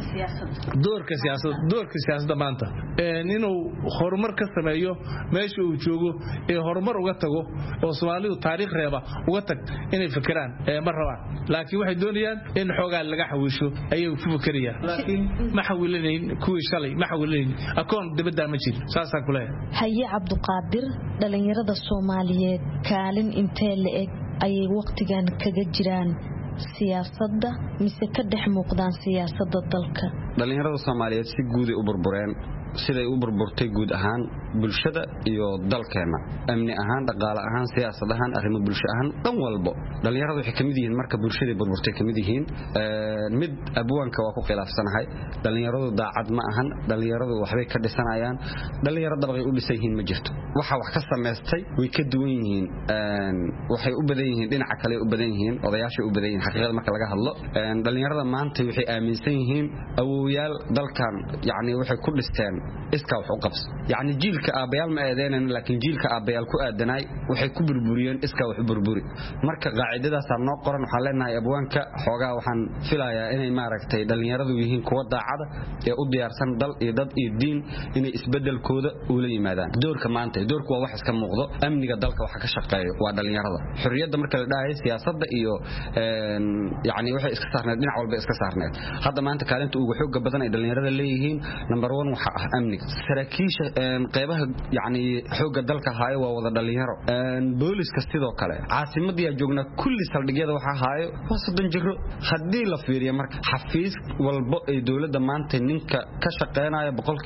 doorka siyaasadda maanta inuu horumar ka sameeyo meesha uu joogo ee horumar uga tago oo Soomaalidu taariikh reeba uga tag inay fikiraan ma rabaan laakiin waxay doonayaan in xoogaa laga xawiisho ayay u fikirayaan laakiin ma xawilaneyn kuwii shalay ma xawilaneyn akoon dibadda ma jiro saasa kule haye Cabduqaadir dhalinyarada Soomaaliyeed kaalin intee la eg ayay waqtigan kaga jiraan siyaasadda mise ka dhex muuqdaan siyaasadda dalka dhalinyarada Soomaaliyeed si guud ay u burbureen siday u burburtay guud ahaan bulshada iyo dalkeena amni ahaan dhaqaale ahaan siyaasad ahaan arrimo bulsho ahaan dhan walba dhalinyaradu waxay kamid yihiin marka bulshada burburtay kamid yihiin mid abwaanka waa ku khilaafsanahay dhalinyaradu daacad ma ahan dhalinyaradu waxbay ka dhisanayaan dhalinyarada dabaqay u dhisan yihiin ma jirto waxa wax ka sameystay way ka duwan yihiin waxay u badan yihiin dhinaca kale u badan yihiin odayaasha u badan yihiin xaqiiqada marka laga hadlo dhalinyarada maanta waxay aaminsan yihiin awooyaal dalkan yaani waxay ku dhisteen iska wax u qabso yaani jiilka aabayaal ma aadeenan laakiin jiilka aabayaal ku aadanay waxay ku burburiyeen iska wax burburi marka qaacidadaas aan noo qoran waxaan leenahay abwaanka xoogaa waxaan filayaa inay maaragtay dhalinyaradu yihiin kuwa daacada ee u diyaarsan dal iyo dad iyo diin inay isbedelkooda u la yimaadaan doorka maanta doorku waa wax iska muuqdo amniga dalka waxa ka shaqeeyo waa dhalinyarada xurriyadda marka la dhahay siyaasadda iyo yaani waxay iska saarneed dhinac walba iska saarneed hadda maanta kaalinta ugu xoog badan ay dhalinyarada leeyihiin number 1 waxa ah amniga saraakiisha qaybaha yaani xooga dalka haayo waa wada dhalinyaro booliska sidoo kale caasimadda ay joogna kulli saldhigyada waxa haayo waa 30 jiro hadii la fiiriyo marka xafiis walba ay dawladda maanta ninka ka shaqeynaya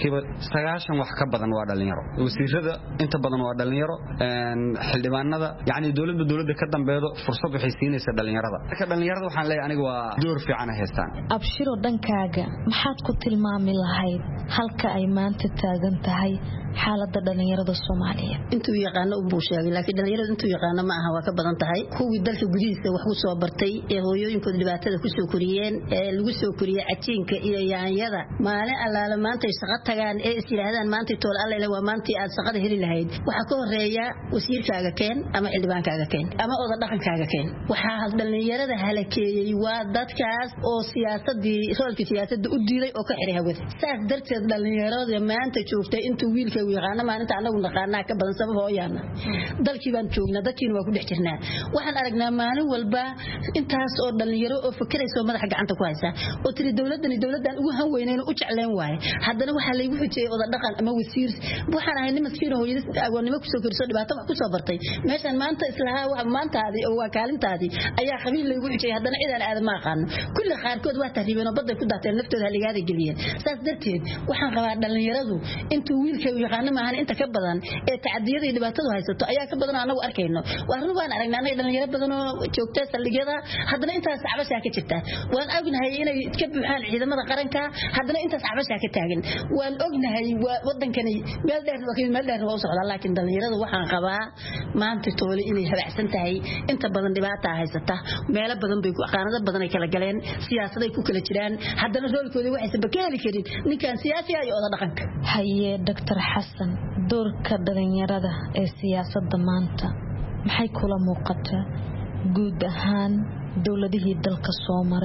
90% wax ka badan waa dhalinyaro wasiirada inta badan waa dhalinyaro xildhibaanada yaani dawladda ka dambeeyo fursad waxay siinaysaa dhalinyarada marka dhalinyarada waxaan leeyahay aniga waa door fiican ay haystaan abshiro dhankaaga maxaad ku tilmaami lahayd halka ay maanta taagan tahay xaaladda dhalinyarada Soomaaliyeed intuu yaqaan u buushaagay laakiin dhalinyarada intuu yaqaan ma aha waa ka badan tahay kuwii dalka gudihiisa wax ku soo bartay ee hooyooyinkooda dhibaatada ku soo koriyeen ee lagu soo koriyay cajiinka iyo yaanyada maalin allaala maanta shaqo tagaan ee is yiraahdaan maanta tool alla ilaa waa maanta aad shaqada heli lahayd waxa ka horeeya wasiirkaaga keen ama xildhibaankaaga keen ama oda dhaqankaaga keen waxa dhalinyarada halakeeyay waa dadkaas oo siyaasadii roolkii siyaasadda u diiday oo ka xiray hawada saas darteed dhalinyarada maanta joogtay intuu wiilka yaqaan maanta anagu naqaanaa ka badan sabab oo yaana dalkii baan joognaa dadkiina waa ku dhex jirnaa waxaan aragnaa maalin walba intaas oo dhalinyaro oo fikirayso madaxa gacanta ku haysa oo tiri dawladdan ugu han weyneen u jecleen waaye haddana waxa la igu xijay oda dhaqan ama wasiir waxaan ahay nimaskiina hooyadis agoonnimo ku soo koriso dhibaato wax ku soo bartay meeshan maanta islaha wax maantaadi oo waa kaalintaadi ayaa qabiil la igu xijay haddana cidaan aad ma aqaan kulli qaarkood waa tahriibeen oo badda ku daateen naftooda haligaada geliyeen saas darteed waxaan qabaa dhalinyaradu intuu wiilka yaqaan ma ahan inta ka badan ee tacadiyada dhibaatadu haysato ayaa ka badan anagu arkayno waan aragnaa inay dhalinyaro badan oo joogta saldhigyada haddana intaas cabasha ka jirta waan ognahay inay ka buuxaan ciidamada qaranka haddana intaas cabasha ka taagan waan ognahay wadankani meel dheer waa socdaa laakiin dhalinyaradu waxaan qabaa maanta toole inay habacsan tahay inta badan dhibaata haysata meelo badan bay qaanado badan ay kala galeen siyaasaday ku kala jiraan haddana roolkooda waxaysan bakeeli karin ninkan siyaasi ah iyo oda dhaqanka haye Dr. Xasan doorka dhalinyarada ee siyaasadda maanta maxay kula muuqataa guud ahaan dawladihii dalka soo maray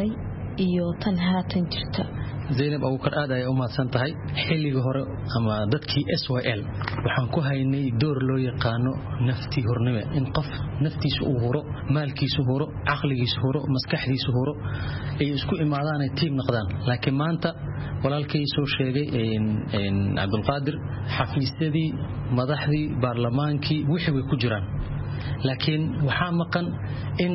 iyo tan haatan jirta Zainab Abuukar aad ay u mahadsan tahay xilliga hore ama dadkii SYL waxaan ku haynay door loo yaqaano nafti hornimo in qof naftiisa uu huro maalkiisa huro aqligiisa huro maskaxdiisa huro ay isku imaadaan ay team noqdaan laakiin maanta walaalkay soo sheegay in Abdul Qaadir xafiisyadii madaxdii baarlamaankii wixii way ku jiraan laakiin waxaa maqan in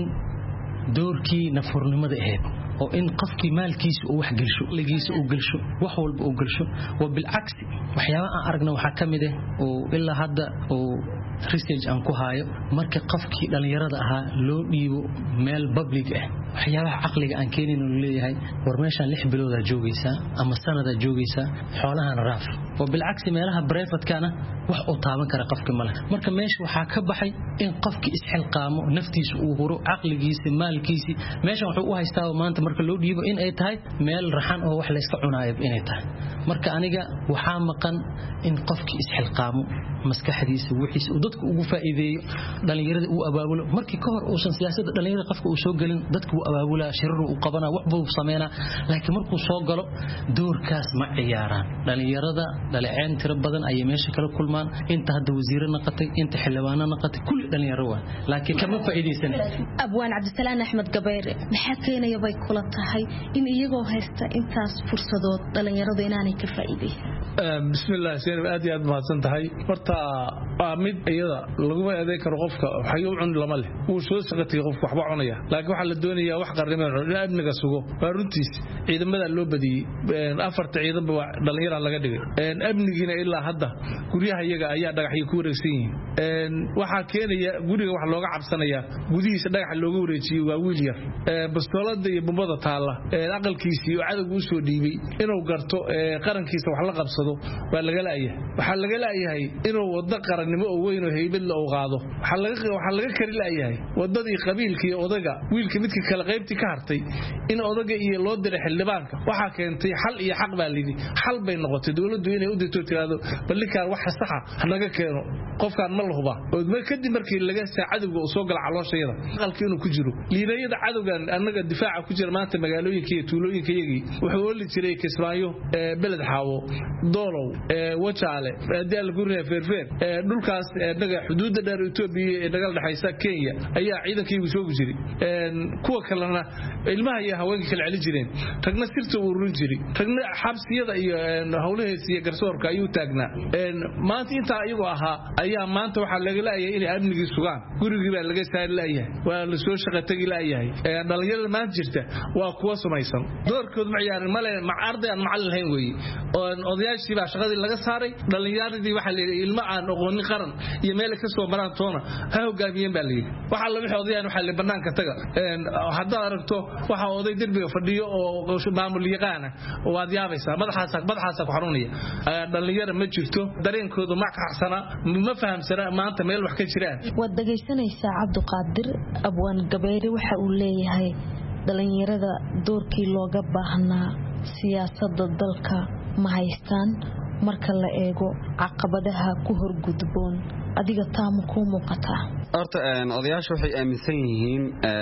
doorkii nafurnimada ahayd oo in qofkii maalkiisa uu wax galsho ligiisa uu galsho wax walba uu galsho oo bil aksi waxyaabo aan aragna waxa kamid ah oo ilaa hadda oo research aan ku haayo marka qofkii dhalinyarada ahaa loo dhiibo meel public ah waxyaabaha aqliga aan keenin oo leeyahay war meeshan 6 bilood aad joogaysaa ama sanad aad joogaysaa xoolahan raaf oo bil aksi meelaha private kana wax uu taaban kara qofka mala marka meesha waxa ka baxay in qofkii isxilqaamo naftiisa uu huro aqligiisa maalkiisa meesha wuxuu u haystaa maanta marka loo dhiibo in ay tahay meel raxan oo wax la iska cunaayo inay tahay marka aniga waxa maqan in qofkii isxilqaamo maskaxdiisa wixiisa uu dadku ugu faa'iideeyo dhalinyarada uu abaabulo markii ka hor uusan siyaasadda dhalinyarada qofka uu soo galin dadku uu abaabulaa shirar uu qabana wax buu sameeyna laakiin markuu soo galo doorkaas ma ciyaaraan dhalinyarada dhaliceen tiro badan ay meesha kala kulmaan inta hadda wasiirada naqatay inta xildhibaano naqatay kulli dhalinyaro waa laakiin kama faa'iideysan Abwaan Cabdisalaam Axmed Gabayre maxaa keenaya bay kula tahay in iyagoo haysta intaas fursadood dhalinyaradu inaanay ka faa'iideysan bismillaah seen aad iyo aad mahadsan tahay horta mid iyada lagu adeeg karo qofka waxa uu cun lama leh uu soo saqatay qofka waxba cunaya laakiin waxa la doonayaa wax qarnimo amniga sugo runtiis ciidamada loo badiyay afarta ciidan baa dhalinyaro laga dhigay amnigiina ilaa hadda guriyaha iyaga ayaa dhagaxyo ku wareegsan yihiin waxa keenaya guriga wax looga cabsanaya gudihiisa dhagax looga wareejiyo waa wiil yar bastoolada iyo bombada taala aqalkiisa iyo cadawga u soo dhiibay inuu garto qarankiisa wax la qabsado waa laga laayahay waxa laga laayahay inuu wada qarannimo oo weyn oo heybad la qaado waxa laga kari laayahay wadadii qabiilkii odaga wiilka midka kala qaybtii ka hartay in odaga iyo loo diray xildhibaanka waxa keentay xal iyo xaq baa lidii xal bay noqotay dawladdu inay u dirto tiraado ballikaan wax saxa hanaga keeno qofkaan ma lahuba oo kadib markii laga saacadowga oo soo gal calooshayada aqalka inuu ku jiro liinayada cadowgan annaga difaaca ku jira maanta magaalooyinka iyo tuulooyinkayagii wuxuu oli jiray Kismaayo beled xaawo doolow wajaale hadii lagu reeyay feerfeer dhulkaas naga xuduudda dheer Itoobiya ee naga dhaxaysa Kenya ayaa ciidankaygu soo gujiray kuwa kalena ilmaha iyo haweenka kala celi jireen tagna sirta uu run jiray tagna xabsiyada iyo hawlaheisa iyo garsoorka ayuu taagnaa maanta inta ayagoo ahaa ayaa maanta waxa laga leeyahay in amniga sugaan gurigii baa laga saar leeyahay waa la soo shaqo tagi leeyahay dhalinyarada maanta jirta waa kuwa samaysan doorkooda ma ciyaarin male ardayan macallin lahayn weey oo odayaashii baa shaqadii laga saaray dhalinyaradii waxa la yiraahdaa ilma aan aqoon qaran iyo meel ka soo maraan toona ha hogaamiyeen baa leeyahay waxa la wixii odayaan waxa la banaanka taga hadda aragto waxa oday darbiga fadhiyo oo maamul yaqaana oo waad yaabaysaa madaxaas ku xarunaya dhalinyaro ma jirto dareenkoodu ma kaxsana ma fahamsana maanta meel wax ka jiraan wad dhageysanaysaa Cabduqaadir Abwaan Gabayre waxa uu leeyahay dhalinyarada doorkii looga baahnaa siyaasadda dalka ma haystaan marka la eego caqabadaha ku horgudboon adiga taam ku muuqata horta odayaashu waxay aaminsan yihiin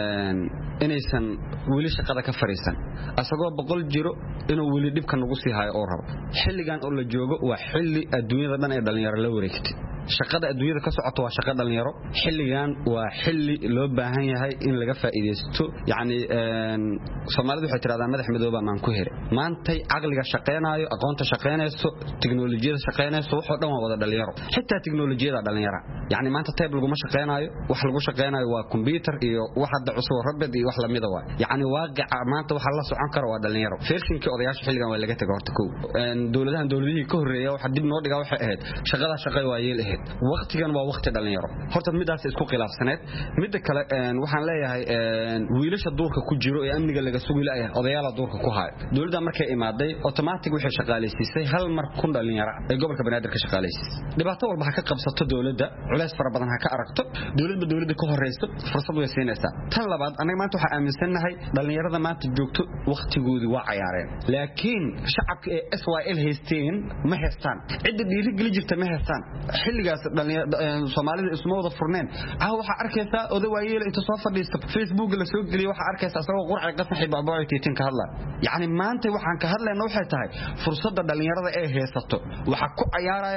inaysan wili shaqada ka fariisan asagoo 100 jiro inuu wili dhibka nagu sii hayo oo rabo xilligan oo la joogo waa xilli adduunyada dhan ay dhalinyaro la wareegtay shaqada adduunyada ka socoto waa shaqo dhalinyaro xilligan waa xilli loo baahan yahay in laga faa'iideysto yaani Soomaalidu waxay tiraahdaa madax madooba maan ku hire maantay aqliga shaqeynaayo aqoonta shaqeynayso tiknoolajiyada shaqeynayso wuxuu dhan wada dhalinyaro xitaa tiknoolajiyada dhalinyaro yaani maanta tayb lagu ma shaqeynayo wax lagu shaqeynayo waa computer iyo wax hadda cusub rabad iyo wax lamida waa yaani waaqica maanta waxa la socon karo waa dhalinyaro feersinkii odayaasha xilligan waa laga tagay horta dawladihii ka horeeyay waxa dib noo dhigaa waxa ahayd shaqada shaqay waa yeel waqtigan waa waqti dhalinyaro horta midaas isku khilaafsaneed mid kale waxaan leeyahay wiilasha duurka ku jiro ee amniga laga sugi laayay odayaal duurka ku haay dawladda markay imaaday automatic waxay shaqaaleysiisay hal mar kun dhalinyaro ee gobolka Banaadir ka shaqaaleysiisay dhibaato walba ka qabsato dawladda culays fara badan ka aragto dawladda ka horeyso fursad way siinaysaa tan labaad anaga maanta waxa aaminsanahay dhalinyarada maanta joogto waqtigoodii waa ciyaareen laakiin shacabka ee SYL haysteen ma haystaan cid dhiiri gali jirta ma haystaan xilli xilligaas Soomaalida isma wada furneen waxa arkaysa oday waayeel inta soo fadhiisto Facebook la soo geliyo waxa arkaysa asagoo qurxay qasaxi baabaayo tiitin ka hadla yani maanta waxaan ka hadlaynaa waxay tahay fursadda dhalinyarada ee heesato waxa ku ciyaaraya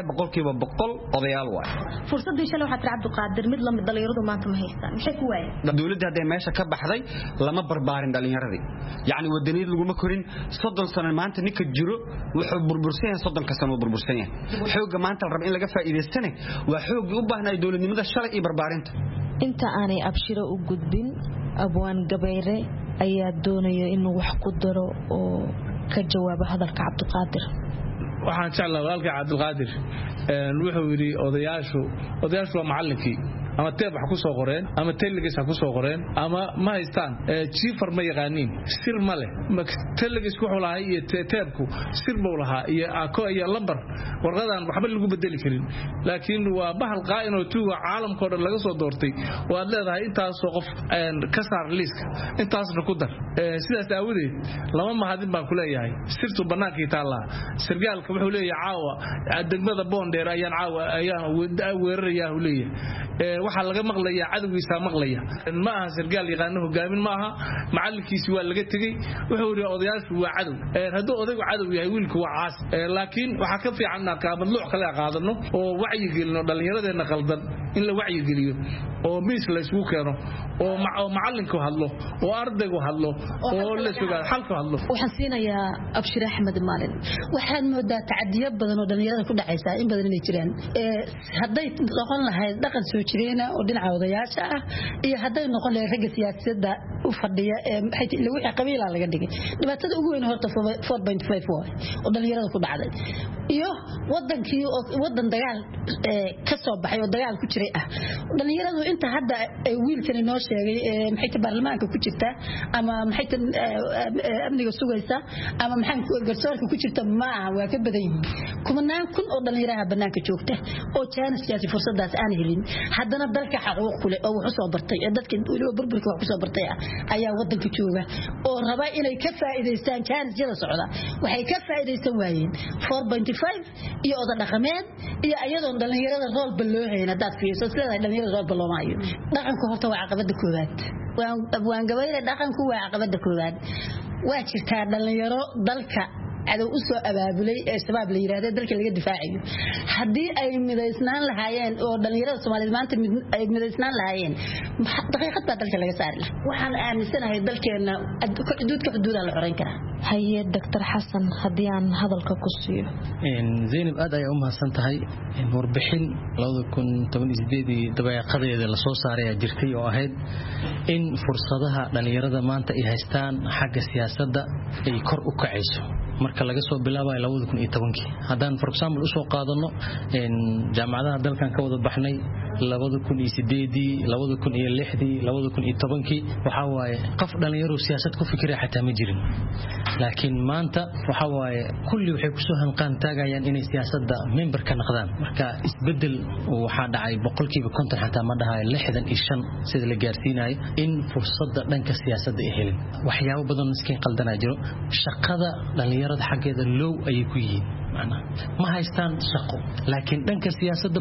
100% odayaal waay fursadii shalay waxa Cabdi Qaadir mid la mid dhalinyaradu maanta ma haystaan maxay ku waayeen dawladda haday meesha ka baxday lama barbaarin dhalinyaradii yani wadaniyad lagu ma korin 30 sano maanta ninka jiro wuxuu burbursan yahay 30 sano burbursan yahay xooga maanta la rabo in laga faa'iideystana waa xoog u baahnaa dawladnimada shalay iyo barbaarinta inta aanay abshiro u gudbin abwaan gabayre ayaa doonaya inuu wax ku daro oo ka jawaabo hadalka Cabdi Qaadir waxaan jeclahay walaalka Cabdi Qaadir wuxuu yiri odayaashu waa macallinkii ama teeb wax ku soo qoreen ama telegis wax ku soo qoreen ama ma haystaan chiefar ma yaqaanin sir ma leh telegis wuxuu lahaa iyo teebku sir buu lahaa iyo ako iyo lambar warqadan waxba lagu bedeli karin laakiin waa bahal qaa'in oo tuuga caalamka oo dhan laga soo doortay waad leedahay intaas oo qof ka saar liiska intaasna ku dar sidaas aawadeed lama mahadin baan ku leeyahay sirtu banaankii taala sirgaalka wuxuu leeyahay caawa degmada Boondeer ayaan weerarayaa uu leeyahay waxa laga maqlayaa cadawgiisa maqlaya ma aha sirgaal yaqaan hogaamin ma aha macallinkiisi waa laga tagay wuxuu yiri odayaashu waa cadow haduu odaygu cadow yahay wiilku waa caas laakiin waxa ka fiican ka madluuc kale qaadano oo wacyi gelino dhalinyaradeena qaldan in la wacyi geliyo oo miis la isku keeno oo macallinku hadlo oo ardaygu hadlo oo la sugaa xalku hadlo waxaan siinayaa Abshir Axmed Maalin waxaan moodaa tacadiyo badan oo dhalinyarada ku dhacaysa in badan inay jiraan haday noqon lahayd dhaqan soo jireen oo dhinaca odayaasha ah iyo haday noqon lahayd rag siyaasadda u fadhiya maxay la wixii qabiil laga dhigay dhibaatada ugu weyn horta 4.5 oo dhalinyarada ku dhacday iyo wadankii oo wadan dagaal ka soo baxay oo dagaal ku jiray ah dhalinyaradu inta hadda wiilkan noo sheegay maxay baarlamaanka ku jirta ama maxay amniga sugaysa ama maxay garsoorka ku jirta ma waa ka badan yihiin kumanaan kun oo dhalinyarada banaanka joogta oo chance siyaasi fursadaas aan helin haddana dalka xaquuq ku leh oo wax soo bartay dadka waliba burburka wax ku soo bartay ayaa wadanka jooga oo raba inay ka faa'iideystaan chance-yada socda waxay ka faa'iideysan waayeen 4.5 iyo oda dhaqameed iyo ayadoo dhalinyarada rool baloohayna dad fiirso sida dhalinyarada rool baloomayo dhaqanku horta waa caqabada koowaad waan gabayre dhaqanku waa caqabada koowaad waa jirtaa dhalinyaro dalka cadow u soo abaabulay ee shabaab la yiraahdo dalka laga difaaciyo hadii ay midaysnaan lahaayeen oo dhalinyarada Soomaaliyeed maanta ay midaysnaan lahaayeen daqiiqad baa dalka laga saari lahaa waxaan aaminsanahay dalkeena xuduudda la xoreyn karaa haye Dr. Xasan hadii aan hadalka ku siiyo Zainab aad ay u mahadsan tahay warbixin 2018 dabaaqadeeda la soo saaray jirtay oo ahayd in fursadaha dhalinyarada maanta ay haystaan xagga siyaasadda ay kor u kacayso marka laga soo bilaabayo 2010 hadaan for example u soo qaadano jaamacadaha dalkan ka wada baxnay 2008 2006 2010 waxa waaye qof dhalinyaro siyaasad ku fikiray xataa ma jirin laakiin maanta waxa waaye kulli waxay ku soo hanqaan taagayaan inay siyaasadda member ka noqdaan marka isbedel waxa dhacay 50% xataa ma dhahay 65 sida la gaarsiinayo in fursadda dhanka siyaasadda ay heleen waxyaabo badan miskiin qaldanaa jiro shaqada dhalinyarada xaggeeda low ay ku yihiin ma haystaan shaqo laakiin dhanka siyaasadda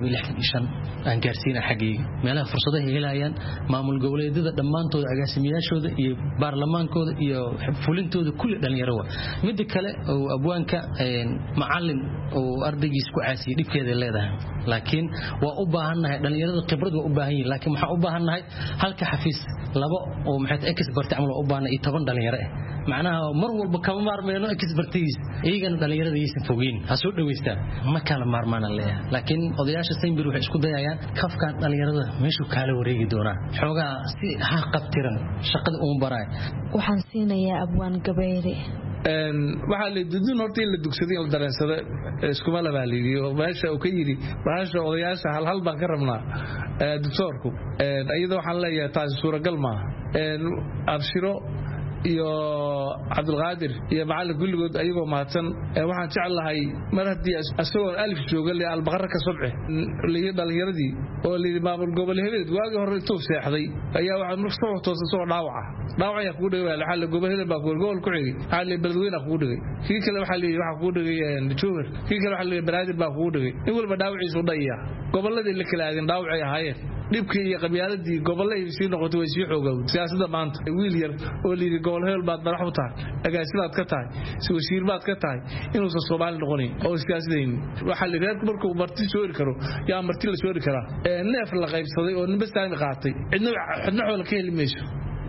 65 aan gaarsiina xaqiiqi meelaha fursadaha helayaan maamul goboleedyada dhamaantooda agaasimiyaashooda iyo baarlamaankooda iyo fulintooda kulli dhalinyaro waa mid kale oo abwaanka macallin oo ardaygiis ku caasiyo dhibkeeda leedahay laakiin waa u baahanahay dhalinyarada khibrad waa u baahan yihiin laakiin waxa u baahanahay halka xafiis labo oo maxay expert amal u baahan 10 dhalinyaro ah macnaha mar walba kama maarmeeno expertise iyagana dhalinyarada aysan fogeyn ha soo dhaweystaan ma kala maarmaan leeyahay laakiin odayaasha Sainsbury waxay isku dayayaan kafkan dhalinyarada meeshuu kala wareegi doonaa xogaa si ha qabtiran shaqada uu baray waxaan siinayaa abwaan gabayre waxa la dudun horta la dugsadeen la dareensada iskuma la baaliyo meesha uu ka yiri baasha odayaasha hal baan ka rabnaa doctorku ayadoo waxaan leeyahay taas suuragal ma abshiro iyo cabdulqaadir iyo macallin kulligood ayagoo mahadsan waxaan jeclahay mar haddii asagoo alif jooga le albaqara ka sobce liga dhalinyaradii oo liga maamul gobol hebel waagi hore intuu seexday ayaa waxa markasta soo toosan soo dhaawac ayaa ku dhigay xal gobol hebel baa gobol ku xigay xal beledweyne ku dhigay kii kale waxa ku dhigay joogar kii kale waxa banaadir baa ku dhigay in walba dhaawaciisu dhaya goboladii la kala aadin dhaawacay ahaayeen dhibkii iyo qabyaaladii gobolladii sii noqotay way sii xoogowday siyaasadda maanta wiil yar oo liiga gobol hebel baad madax u tahay agaasimaad ka tahay wasiir baad ka tahay inuusan Soomaali noqonin oo siyaasadayn waxa la reerku markuu marti soo iri karo yaa marti la soo iri karaa neef la qaybsaday oo ninba saami qaatay cidna xoolo ka heli mayso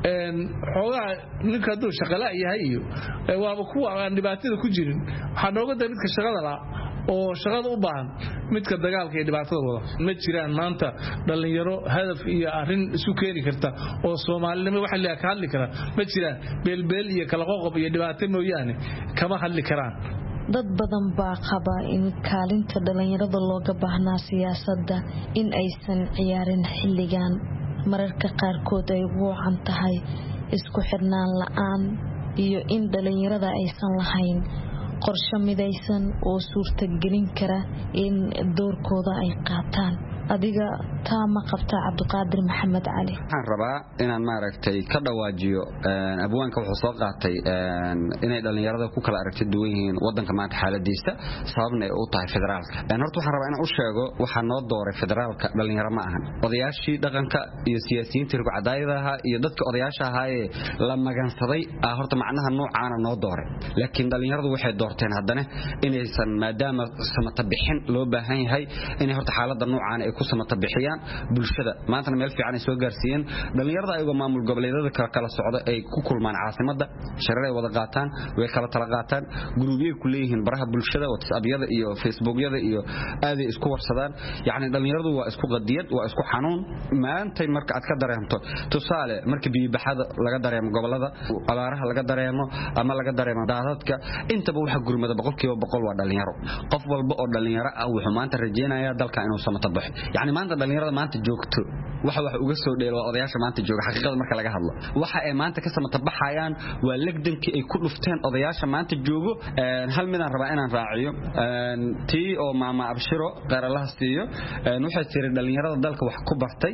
xoogaa ninka hadduu shaqala yahay iyo waaba kuwa aan dhibaatada ku jirin waxaa nooga daa midka shaqada la oo shaqada u baahan midka dagaalka iyo dhibaatada wada ma jiraan maanta dhalinyaro hadaf iyo arrin isu keeni karta oo Soomaalinimo waxa la ka hadli kara ma jiraan beelbeel iyo kala qoqob iyo dhibaato mooyaane kama hadli karaan dad badan baa qaba in kaalinta dhalinyarada looga baahnaa siyaasadda in aysan ciyaarin xilligan mararka qaarkood ay ugu wacan tahay isku xirnaan la'aan iyo in dhalinyarada aysan lahayn qorshe midaysan oo suurtagelin kara in doorkooda ay qaataan adiga taa ma qabta Cabdiqaadir Maxamed Cali waxaan rabaa inaan maaragtay ka dhawaajiyo abwaanka wuxuu soo qaatay inay dhalinyarada ku kala aragti duwan yihiin wadanka maanta xaaladiisa sababna ay u tahay federaalka horta waxaan rabaa inaan u sheego waxa noo dooray federaalka dhalinyaro ma ahan odayaashii dhaqanka iyo siyaasiyiinta rugcadaayadaha iyo dadka odayaasha ahaayee la magansaday horta macnaha noocaana noo dooray laakiin dhalinyaradu waxay doorteen haddana inaysan maadaama samata bixin loo baahan yahay inay horta xaaladda noocaan ay ku samata bixiyaan bulshada maanta meel fiican ay soo gaarsiiyeen dhalinyarada ayagoo maamul goboleedyada kala socda ay ku kulmaan caasimada shareeray wada qaataan way kala tala qaataan guruubiye ku leeyihiin baraha bulshada WhatsApp-yada iyo Facebook-yada iyo aad ay isku warsadaan yaani dhalinyaradu waa isku qadiyad waa isku xanuun maanta marka aad ka dareemto tusaale marka biyo-baxada laga dareemo gobolada abaaraha laga dareemo ama laga dareemo daadadka intaba waxa gurmada 100% waa dhalinyaro qof walba oo dhalinyaro ah wuxuu maanta rajeenayaa dalka inuu samata baxo يعني maanta dhalinyarada maanta joogto waxa uga soo dheelo odayaasha maanta jooga xaqiiqada marka laga hadlo waxa ay maanta ka samata baxayaan waa legdankii ay ku dhufteen odayaasha maanta joogo hal midaan rabaa inaan raaciyo tii oo maama abshiro qaralaha siiyo waxay tireen dhalinyarada dalka wax ku bartay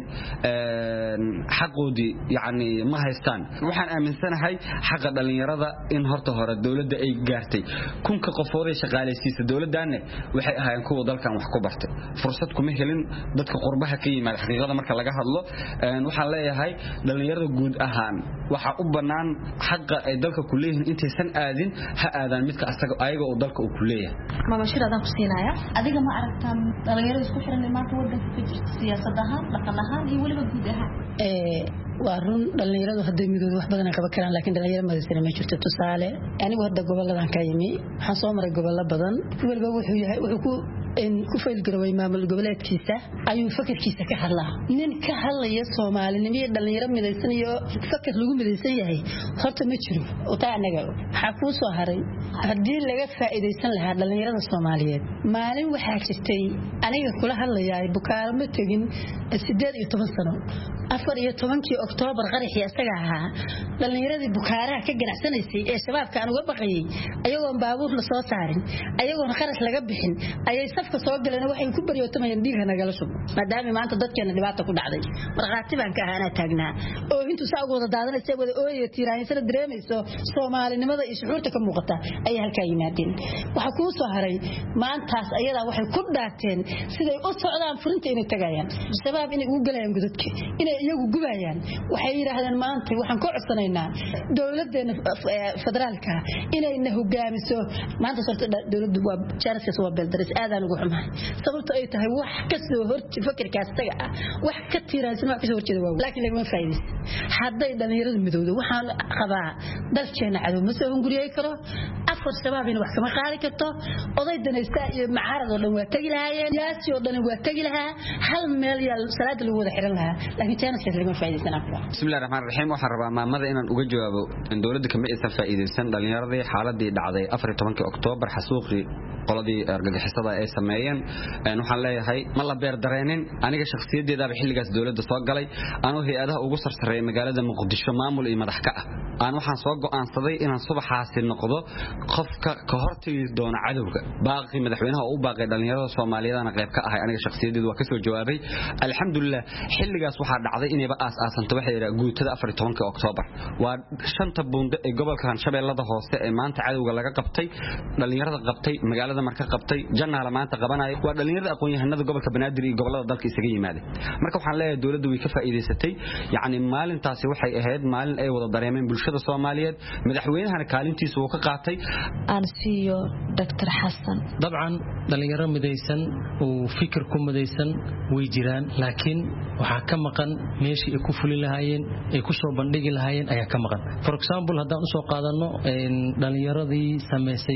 xaqoodii yani ma haystaan waxaan aaminsanahay xaqa dhalinyarada in horta hore dawladda ay gaartay kunka qofooday shaqaaleysiisa dawladdaana waxay ahaayeen kuwa dalkan wax ku bartay fursad kuma helin dadka qurbaha ka yimaad xaqiiqada marka laga hadlo waxaan leeyahay dhalinyarada guud ahaan waxa u banaan xaqa ay dalka ku leeyihiin intaysan aadin ha aadaan midka asaga ayaga oo dalka uu ku leeyahay mama shirada ku siinaya adiga ma aragtaa dhalinyarada isku xiran maanta wadanka ka jirta siyaasadaha dhaqan ahaan iyo waliba guud ahaan waa run dhalinyaradu hadday midooda wax badan ka bakaraan laakiin dhalinyaro madasana ma jirto tusaale anigu hadda goboladan ka yimi waxaan soo maray gobollo badan waliba wuxuu yahay wuxuu ku faylgaroobay maamul goboleedkiisa ayuu fakarkiisa ka hadlaa nin ka hadlaya Soomaalinimo iyo dhalinyaro midaysan iyo fakar lagu midaysan yahay horta ma jiro oo taa anaga waxa ku soo haray hadii laga faa'iideysan lahaa dhalinyarada Soomaaliyeed maalin waxa jirtay aniga kula hadlayay bukaarmo tagin 18 sano 14 Oktoobar qaraxii asaga ahaa dhalinyaradii bukaaraha ka ganacsanaysay ee shabaabka aan uga baqayay ayagoo baabuur la soo saarin ayagoo qarash laga bixin ayay safka soo galeen waxay ku bariyootamayeen dhiigga nagala shub maadaama maanta dadkeena dhibaato ku dhacday marqaati baan ka ahaana taagnaa oo intuu saa ugu wada daadanaysa wada ooyay tiiraaysan dareemayso Soomaalinimada iyo shucuurta ka muuqata ay halka yimaadeen waxa ku soo haray maantaas ayada waxay ku dhaateen siday u socdaan furinta inay tagayaan shabaab inay ugu galayaan gudadka inay iyagu gubayaan waxay yiraahdeen maanta waxaan ku codsanaynaa dawladdeena federaalka inay hogaamiso maanta sababta dawladdu waa jaarkiisa waa beeldaris aadaan ugu xumahay sababta ay tahay wax ka soo horti fikirkaas taga ah wax ka tiiraysan wax ka soo horjeeda waa laakiin laga faa'iideys hadday dhalinyaradu midowdo waxaan qabaa dalkeena cadow ma soo hunguriyay karo afar shabaabina wax kama qaadi karto oday danaysta iyo macaarad oo dhan waa tagi lahaayeen yaasi oo dhan waa tagi lahaa hal meel yaa salaada lagu wada xiran lahaa laakiin jaanis laga faa'iideysan afro bismillaahir rahmaanir rahiim waxaan rabaa maamada inaan uga jawaabo in dawladda kama aysan faa'iideysan dhalinyaradii xaaladii dhacday 14 Oktoobar xasuuqii qoladii argagixisada ay sameeyeen waxaan leeyahay ma la beer dareenin aniga shakhsiyadeeda xilligaas dawladda soo galay anoo hay'adaha ugu sarsareeyay magaalada Muqdisho maamul iyo madax ka ah aan waxaan soo go'aansaday inaan subaxaasi noqdo qofka ka hortagi doona cadawga baaqi madaxweynaha oo u baaqay dhalinyarada Soomaaliyeedana qayb ka ahay aniga shakhsiyadeedu waa ka soo jawaabay alxamdulillah xilligaas waxa dhacday inayba aasaasanto waxay yiraahdaa guutada 14 Oktoobar waa shanta buundo ee gobolka Shabeellada Hoose ee maanta cadawga laga qabtay dhalinyarada qabtay magaalada marka qabtay jannaala maanta qabanay waa dhalinyarada aqoon-yahanada gobolka Banaadir iyo gobolada dalka isaga yimaadeen marka waxaan leeyahay dawladdu way ka faa'iideysatay yaani maalintaasi waxay ahayd maalin ay wada dareemeen bulshada Soomaaliyeed madaxweynahana kaalintiisa uu ka qaatay aan siiyo Dr. Xasan dabcan dhalinyaro midaysan oo fikir ku midaysan way jiraan laakiin waxa ka maqan meeshii ay ku fuli lahaayeen ay ku soo bandhigi lahaayeen ayaa ka maqan for example haddaan u soo qaadano dhalinyaradii sameysay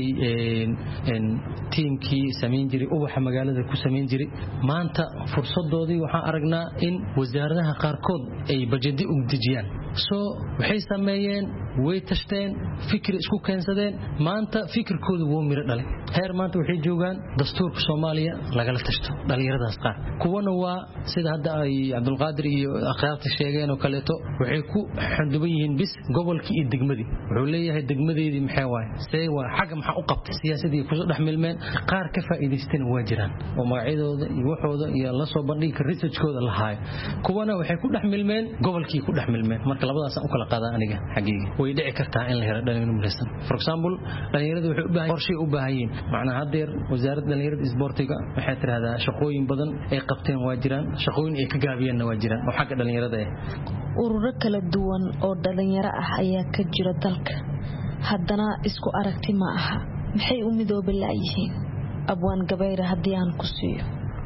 teamkii sameyn jiray ubaxa magaalada ku sameyn jiray maanta fursadoodii waxaan aragnaa in wasaaradaha qaarkood ay budget u dejiyaan soo waxay sameeyeen way tashteen fikir isku keensadeen maanta fikirkoodu wuu miro dhalay heer maanta waxay joogaan dastuurka Soomaaliya lagala tashto dhalinyaradaas qaar kuwana waa sida hadda ay Cabdulqaadir iyo aqraabta sheegeen oo kaleeto waxay ku xanduban yihiin bis gobolkii iyo degmadii wuxuu leeyahay degmadeedii maxay waay say waa xaq maxaa u qabtay siyaasadii ku dhex milmeen qaar ka faa'iideysteen waa jiraan oo magacyadooda iyo waxooda iyo la soo bandhigi researchkooda la haayo kuwana waxay ku dhex milmeen gobolkii ku dhex milmeen marka labadaas aan u kala qaadan aniga xaqiiqi way dhici kartaa in la helo dhalinyaro midaysan for example dhalinyaradu waxay u baahan qorshe u baahan macna hadeer wasaaradda dhalinyarada isboortiga waxay tiraahdaa shaqooyin badan ay qabteen waa jiraan shaqooyin ay ka gaabiyeen waa jiraan oo xagga dhalinyarada ah ururo kala duwan oo dhalinyaro ah ayaa ka jira dalka haddana isku aragti ma aha maxay u midoobi laayihiin abwaan gabayra haddii aan ku siiyo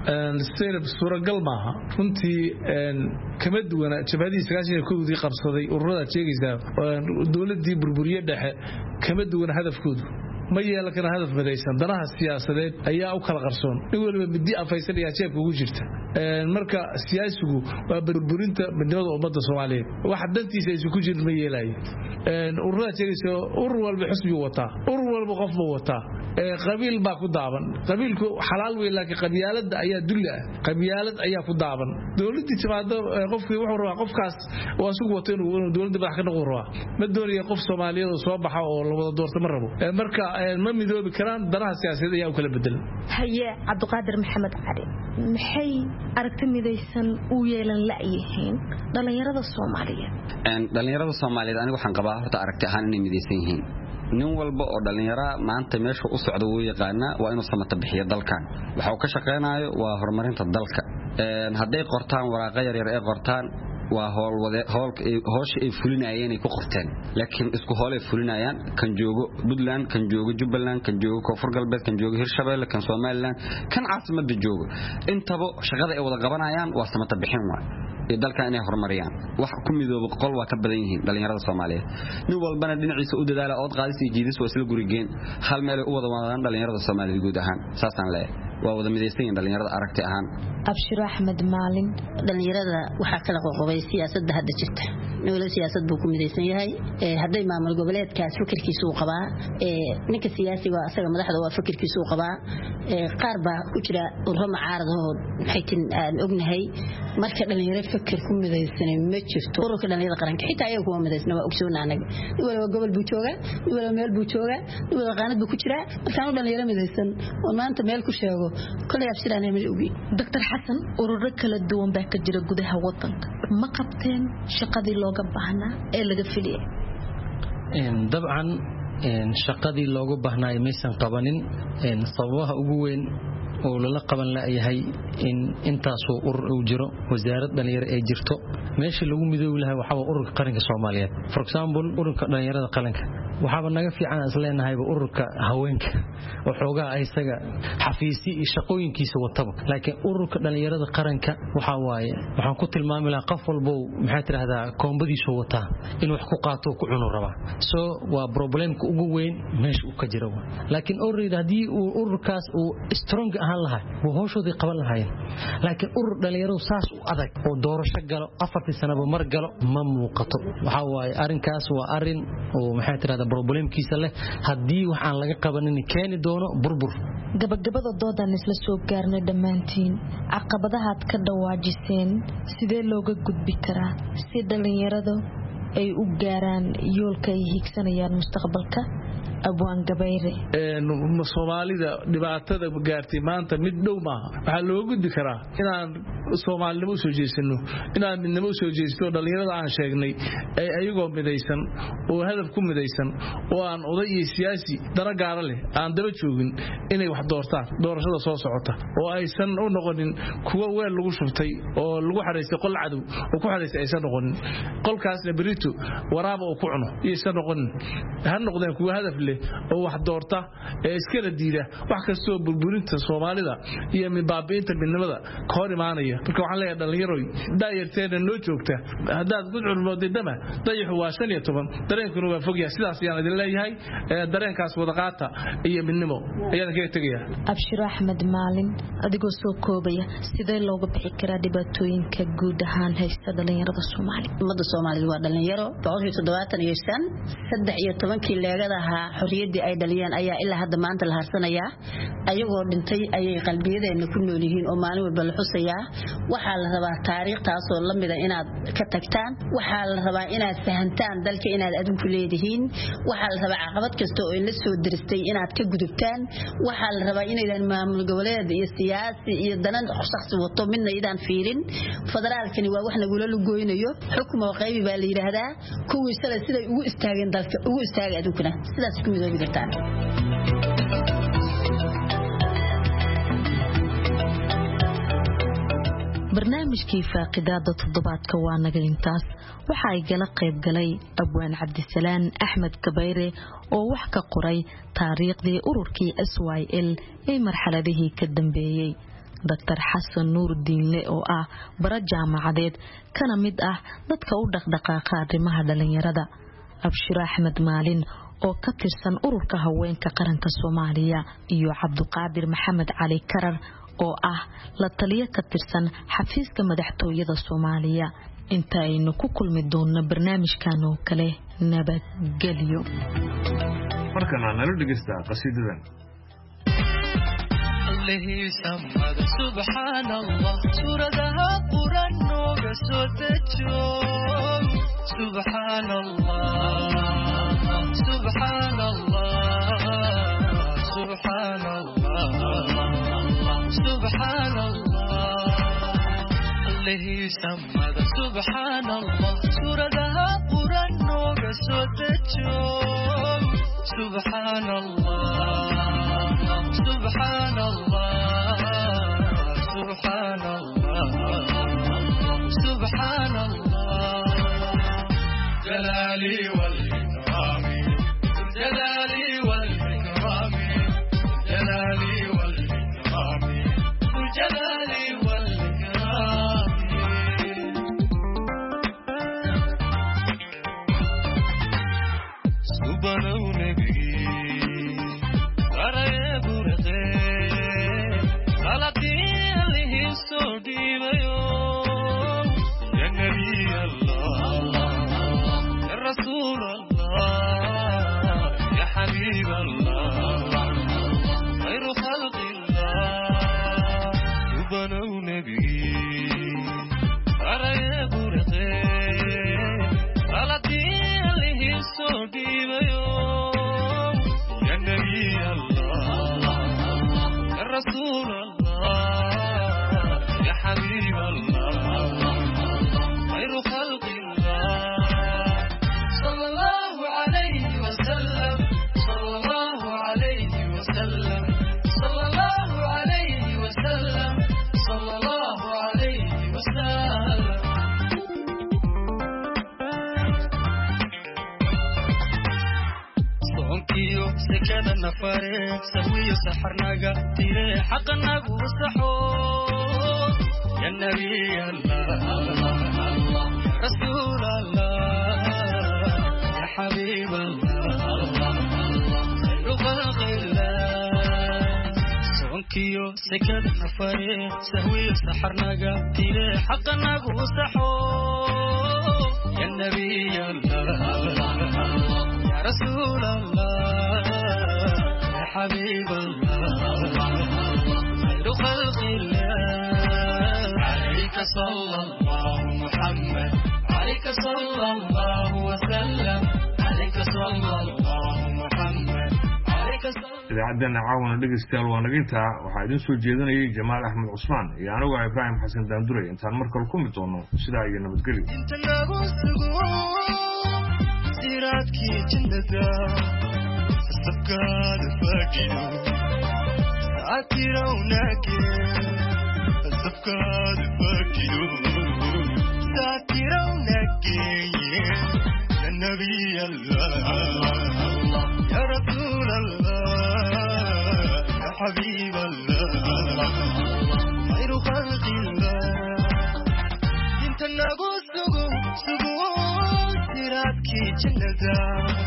suuragal maaha runtii kama duwana jabhadii 91 qabsaday ururada sheegaysa dawladii burburiye dhexe kama duwana hadafkoodu ma yeelan kana hadaf midaysan danaha siyaasadeed ayaa u kala qarsoon in waliba midi afaysan iyo jeebka ugu jirta marka siyaasigu waa burburinta midnimada ummadda Soomaaliyeed waxa dantiisa isku jir ma yeelayo ururada sheegaysa urur walba xisbi wata urur walba qof wata qabiil baa ku daaban qabiilku xalaal weey laakiin qabyaalada ayaa dulla qabyaalad ayaa ku daaban dawladda timaado qofkii wuxuu rabaa qofkaas waa sugu wato inuu dawladda baax ka noqon rabaa ma doonayo qof Soomaaliyeed oo soo baxa oo la wada doorto ma rabo marka ma midoobi karaan danaha siyaasadeed ayaa u kala bedel haye Cabdulqaadir Maxamed Cali maxay aragti midaysan u yeelan laayihiin dhalinyarada Soomaaliyeed anigu waxaan qabaa horta aragti ahaan inay midaysan yihiin nin walba oo dhalinyaro maanta meesha u socdo uu yaqaan waa inuu samata bixiyo dalkan waxa uu ka shaqeynayo waa horumarinta dalka haday qortaan waraaqa yar yar ee qortaan waa howsha ay fulinayeen ay ku qorteen laakiin isku hool ay fulinayaan kan joogo Puntland kan joogo Jubbaland kan joogo Koonfur Galbeed kan joogo Hirshabeelle kan Somaliland kan caasimada joogo intaba shaqada ay wada qabanayaan waa samata bixin waa dalka inay horumariyaan wax ku midoobo qol waa ka badan yihiin dhalinyarada Soomaaliyeed nin walbana dhinaciisa u dadaala oo qaadis iyo jiidis waa isla gurigeen hal meel u wada wadaan dhalinyarada Soomaaliyeed guud ahaan saasan leeyahay waa wada midaysan dhalinyarada aragti ahaan Abshir Ahmed Maalin dhalinyarada waxa kala qoqobay siyaasadda hadda jirta nowla siyaasad buu ku midaysan yahay haday maamul goboleedkaas fikirkiisu uu qabaa ninka siyaasiga asaga madaxda waa fikirkiisu uu qabaa qaar baa ku jira ururo mucaarado xaytin aan ognahay marka dhalinyarada fikir ku midaysan ma jirto ururka dhalinyarada qaranka xitaa ayagu kuma midaysna waa ogsoon anaga wala gobol buu joogaa wala meel buu joogaa wala qaanad buu ku jira markaan dhalinyarada midaysan oo maanta meel ku sheego kulli abshiraan ma ogi Dr. Xasan ururo kala duwan baa ka jira gudaha wadanka ma qabteen shaqadii looga baahnaa ee laga filiyay dabcan shaqadii looga baahnaa maysan qabanin sababaha ugu weyn oo la qaban laayahay in intaasoo urur uu jiro wasaarad dhalinyaro ay jirto meesha lagu midoobi lahaa waxa waa ururka qaranka Soomaaliyeed for example ururka dhalinyarada qaranka waxaaba naga fiican isleenahayba ururka haweenka oo xoogaa isaga xafiisi iyo shaqooyinkiisa wataba laakiin ururka dhalinyarada qaranka waxa waaye waxaan ku tilmaami lahaa qof walbo maxay tiraahdaa koombadiisu wataa inuu wax ku qaato ku cuno raba soo waa problemka ugu weyn meesha uu ka jiro laakiin already hadii uu ururkaas uu strong ahaan lahaa wuu hawshoodii qaban lahaayeen laakiin urur dhalinyaradu saas u adag oo doorasho galo 4 sanaba mar galo ma muuqato waxa waaye arinkaas waa arin oo maxay tiraahdaa problemkiisa leh hadii wax aan laga qabanin keeni doono burbur gabagabada doodan isla soo gaarnay dhamaantiin caqabadaha aad ka dhawaajiseen sidee looga gudbi karaa si dhalinyaradu ay u gaaraan yoolka ay higsanayaan mustaqbalka abwaan gabayre Soomaalida dhibaatada gaartay maanta mid dhow maaha waxa loo gudbi karaa inaan Soomaalnimo soo jeesano inaan midnimo soo jeesto dhalinyarada aan sheegnay ay ayagoo midaysan oo hadaf ku midaysan oo aan oday iyo siyaasi dara gaar leh aan daba joogin inay wax doortaan doorashada soo socota oo aysan u noqonin kuwa weel lagu shubtay oo lagu xareystay qol cadow oo ku xareystay aysan noqonin qolkaasna berito waraaba oo ku cuno aysan noqonin ha noqdeen kuwa hadaf leh oo wax doorta ee iskala diida wax kastoo burburinta Soomaalida iyo midbaabiinta midnimada ka hor imaanaya marka waxaan leeyahay dhalinyarooy daayirteena noo joogta hadaad gudcurmood dama dayaxu waa 15 dareenkuna waa fogyahay sidaas ayaan idin leeyahay dareenkaas wada qaata iyo midnimo ayaan kaga tagayaa Abshir Ahmed Maalin adigoo soo koobaya sidee looga bixi karaa dhibaatooyinka guud ahaan haysta dhalinyarada Soomaaliya umada Soomaaliyeed waa dhalinyaro 13 leegadaha xorriyadii ay dhaliyaan ayaa ilaa hadda maanta la harsanaya ayagoo dhintay ayay qalbiyadeena ku nool yihiin oo maalin walba la xusayaa waxa la rabaa taariikhtaas oo la mid ah inaad ka tagtaan waxa la rabaa inaad fahantaan dalka inaad adinku leedihiin waxa la rabaa caqabad kasta oo la soo diristay inaad ka gudubtaan waxa la rabaa inaydan maamul goboleed iyo siyaasi iyo danan shakhsi wato midna idaan fiirin federaalkani waa wax lagu lugooynayo xukumo qaybi baa la yiraahdaa kuwii sida ugu istaageen dalka ugu istaagay adunkuna sidaas ku midoobi kartaan barnaamijkii faaqidaada toddobaadka waa naga intaas waxa ay gala qayb galay abwaan Cabdisalaan Axmed Gabayre oo wax ka qoray taariikhdii ururkii SYL ee marxaladihii ka dambeeyay Dr. Xasan Nuur Diinle oo ah bara jaamacadeed kana mid ah dadka u dhaqdhaqaaqa arrimaha dhalinyarada Abshir Ahmed Maalin oo ka tirsan ururka haweenka qaranka Soomaaliya iyo Cabduqaadir Maxamed Cali Karar oo ah la taliye ka tirsan xafiiska madaxtooyada Soomaaliya inta aynu ku kulmi doonno barnaamijkan oo kale nabadgelyo markana nala dhageysta qasiidadan سبحان الله سورة قرآن وقصوتجو سبحان الله سبحان الله سبحان الله سبحان الله اللي يسمى سبحان الله سورة قرآن وقصوتجو سبحان الله سبحان الله سبحان الله سبحان الله جلالي والإكرام جلالي والإكرام جلالي والإكرام جلالي والإكرام سبحان نبي يا نبي الله يا رسول الله يا حبيب الله خير خلق الله يبنى نبي أرى برقي غلطي عليه الصدي بيوم يا نبي الله يا رسول الله يا حبيب الله خير خلق الله صلى الله عليه وسلم صلى الله عليه وسلم صلى الله عليه وسلم صلى الله عليه وسلم سكذا نفارق سوي سحرناك تيري حقنا وصحو يا نبي الله رسول الله يا حبيب الله خير خلق الله سونكيو سكذا نفارق سوي سحرناك تيري حقنا وصحو يا نبي الله يا رسول الله يا حبيب الله خير خلق الله عليك صلى الله محمد عليك صلى الله وسلم عليك صلى الله محمد عليك صلى idaacadana caawana dhegeystayaal waa nagintaa waxaa idin soo jeedinayay Jamaal Axmed Cusmaan iyo anigu Ibrahim Xasan Daandure intaan markale ku mid doono sidaa iyo nabadgelyo inta lagu sugo siraadki jannada sabkaada faakiyo saatirownake sabkaada faakiyo saatirownake ya nabi Allah ya rasul Allah ya habib Allah khairu khalqi Allah inta lagu sugo siraadki jannada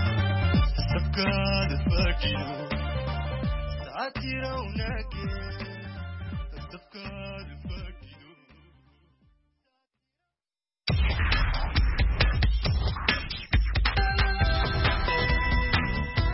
sabkaada faakiyo saatirownake